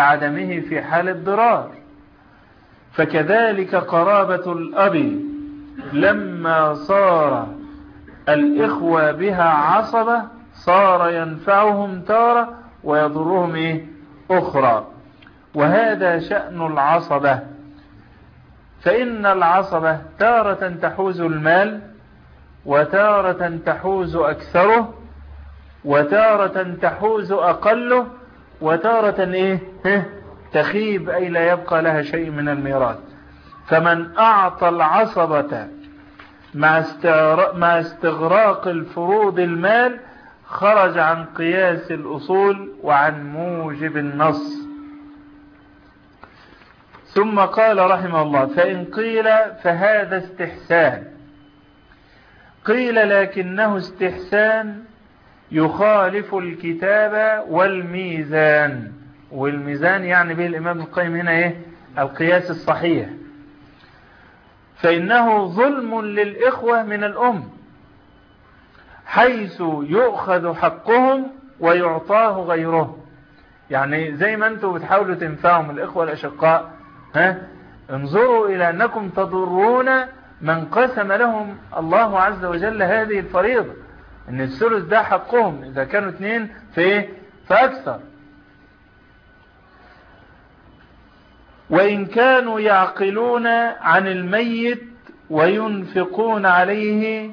كعدمه في حال الضرار. فكذلك قرابة الأب لما صار الإخوة بها عصبة صار ينفعهم تارة ويضرهم أخرى. وهذا شأن العصبة، فإن العصبة تارة تحوز المال، وتارة تحوز أكثره، وتارة تحوز أقله، وتارة تخيب أي لا يبقى لها شيء من الميراث. فمن أعطى العصبة مع استغراق الفروض المال خرج عن قياس الأصول وعن موجب النص. ثم قال رحمه الله: فإن قيل فهذا استحسان، قيل لكنه استحسان يخالف الكتاب والميزان. والميزان يعني به الإمام القيم هنا القياس الصحيح. فإنه ظلم للإخوة من الأم، حيث يؤخذ حقهم ويعطاه غيره. يعني زي ما أنتم بتحاولوا تنفعهم الإخوة الأشقاء، انظروا إلى أنكم تضرون من قسم لهم الله عز وجل هذه الفريضة، ان الثلث ده حقهم إذا كانوا 2 فأكثر. وإن كانوا يعقلون عن الميت وينفقون عليه،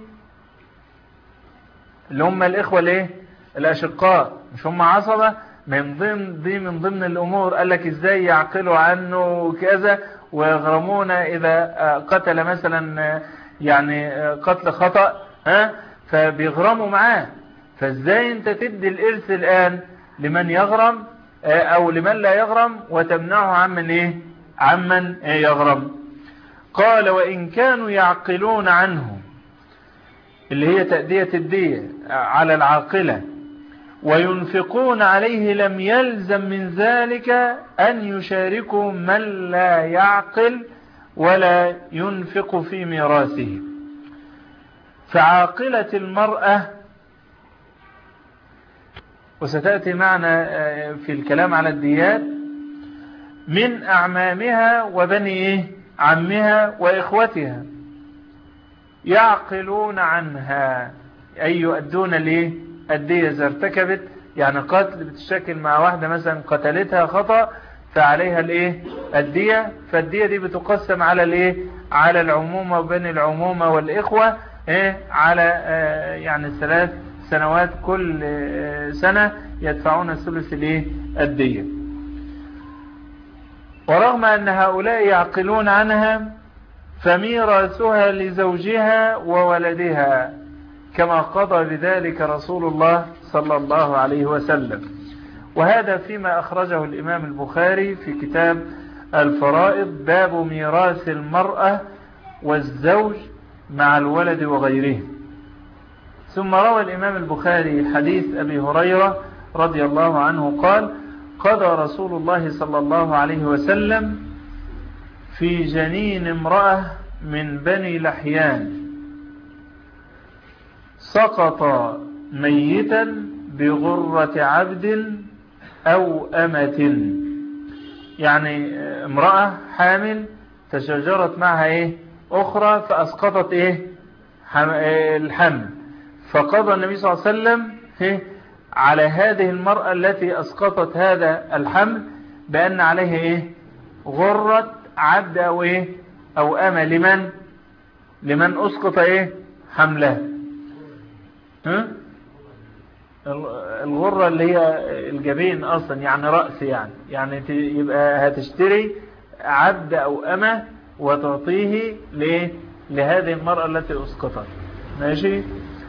اللي هم الإخوة الأشقاء، مش هم عصبة، من ضمن الأمور. قال لك إزاي يعقلوا عنه كذا ويغرمون إذا قتل مثلا يعني قتل خطأ، فبيغرموا معاه. فإزاي أنت تدي الإرث الآن لمن يغرم أو لمن لا يغرم وتمنعه عمن يغرم؟ قال: وإن كانوا يعقلون عنه، اللي هي تأدية الدية على العاقلة، وينفقون عليه، لم يلزم من ذلك أن يشاركوا من لا يعقل ولا ينفق في ميراثه. فعاقلة المرأة، وستأتي معنا في الكلام على الديات، من أعمامها وبني عمها وإخوتها يعقلون عنها، أي يؤدون الدية إذا ارتكبت يعني قتل، بتشكل مع واحدة مثلا قتلتها خطأ فعليها الدية. فالدية دي بتقسم على العمومة وبين العمومة والإخوة على يعني 3 سنوات، كل سنة يدفعون ثلث الدية. ورغم أن هؤلاء يعقلون عنها فميراثها لزوجها وولدها، كما قضى بذلك رسول الله صلى الله عليه وسلم. وهذا فيما أخرجه الإمام البخاري في كتاب الفرائض، باب ميراث المرأة والزوج مع الولد وغيره. ثم روى الإمام البخاري حديث أبي هريرة رضي الله عنه قال: قضى رسول الله صلى الله عليه وسلم في جنين امرأة من بني لحيان سقط ميتا بغرة عبد أو أمة. يعني امرأة حامل تشاجرت معها أخرى فأسقطت الحمل، فقضى النبي صلى الله عليه وسلم على هذه المرأة التي أسقطت هذا الحمل بأن عليه غرة عبد أو أمة لمن أسقط حملها. الغرة اللي هي الجبين أصلا، يعني رأس، يعني يبقى هتشتري عبد أو أمة وتعطيه لهذه المرأة التي أسقطت. ماشي.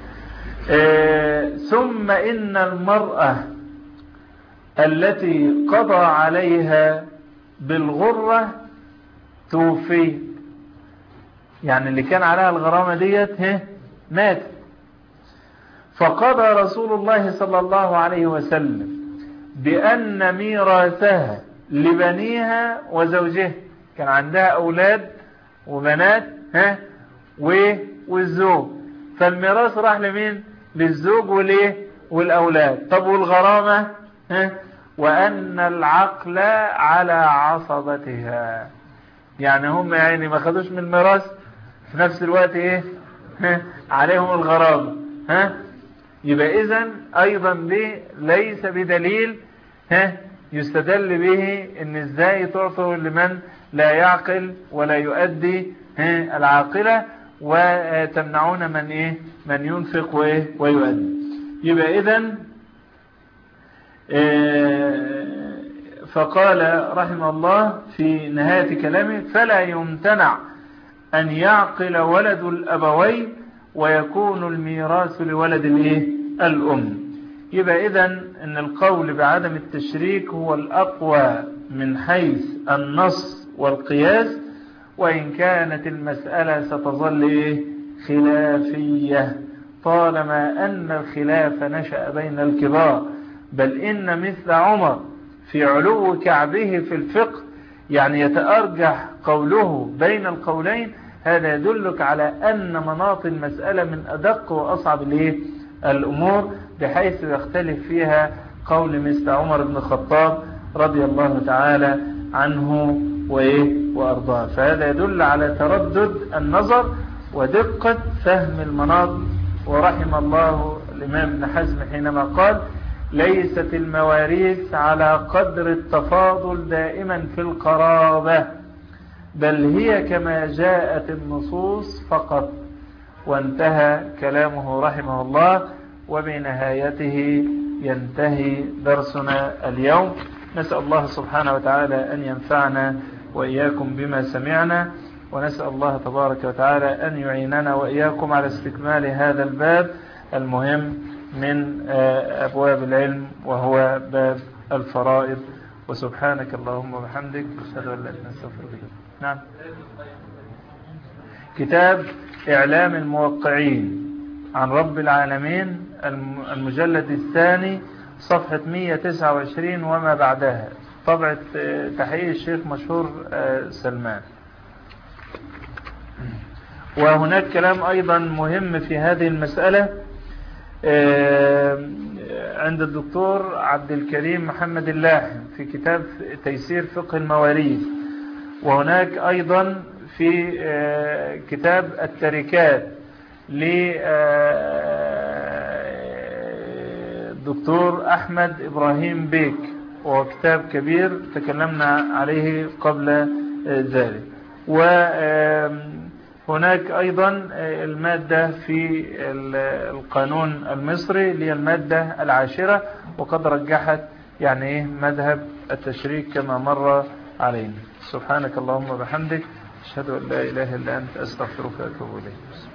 ثم إن المرأة التي قضى عليها بالغرة توفي، يعني اللي كان عليها الغرامة ديت مات. فقضى رسول الله صلى الله عليه وسلم بأن ميراثها لبنيها وزوجها، كان عندها أولاد وبنات والزوج، فالميراث راح لمين؟ للزوج والأولاد. طب والغرامة؟ وأن العقل على عصبتها، يعني هم ما خدوش من الميراث في نفس الوقت ايه عليهم الغرابة. يبقى اذن ايضا دي ليس بدليل يستدل به ان ازاي تعطوا لمن لا يعقل ولا يؤدي العاقلة، وتمنعون من ايه من ينفق ويؤدي. يبقى اذن فقال رحمه الله في نهاية كلامه: فلا يمتنع أن يعقل ولد الأبوين ويكون الميراث لولد الأم. يبقى إذن أن القول بعدم التشريك هو الأقوى من حيث النص والقياس، وإن كانت المسألة ستظل خلافية طالما أن الخلاف نشأ بين الكبار. بل إن مثل عمر في علو كعبه في الفقه يعني يتأرجح قوله بين القولين، هذا يدلك على أن مناط المسألة من أدق وأصعب الأمور، بحيث يختلف فيها قول مثل عمر بن الخطاب رضي الله تعالى عنه وأرضاه. فهذا يدل على تردد النظر ودقة فهم المناط. ورحم الله الإمام ابن حزم حينما قال: ليست المواريث على قدر التفاضل دائما في القرابة، بل هي كما جاءت النصوص فقط. وانتهى كلامه رحمه الله، وبنهايته ينتهي درسنا اليوم. نسأل الله سبحانه وتعالى أن ينفعنا وإياكم بما سمعنا، ونسأل الله تبارك وتعالى أن يعيننا وإياكم على استكمال هذا الباب المهم من أبواب العلم، وهو باب الفرائض. وسبحانك اللهم وبحمدك، أشهد أن لا إله إلا أنت أستغفرك. نعم. كتاب إعلام الموقعين عن رب العالمين، المجلد الثاني، صفحة 129 وما بعدها، طبعة تحقيق الشيخ مشهور سلمان. وهناك كلام أيضا مهم في هذه المسألة عند الدكتور عبد الكريم محمد اللاحم في كتاب تيسير فقه المواريث. وهناك أيضا في كتاب التركات للدكتور أحمد إبراهيم بيك، وهو كتاب كبير تكلمنا عليه قبل ذلك. وهناك أيضا المادة في القانون المصري اللي هي المادة العاشرة، وقد رجحت مذهب التشريك كما مر علينا. سبحانك اللهم وبحمدك، أشهد أن لا إله إلا أنت، أستغفرك وأتوب إليك.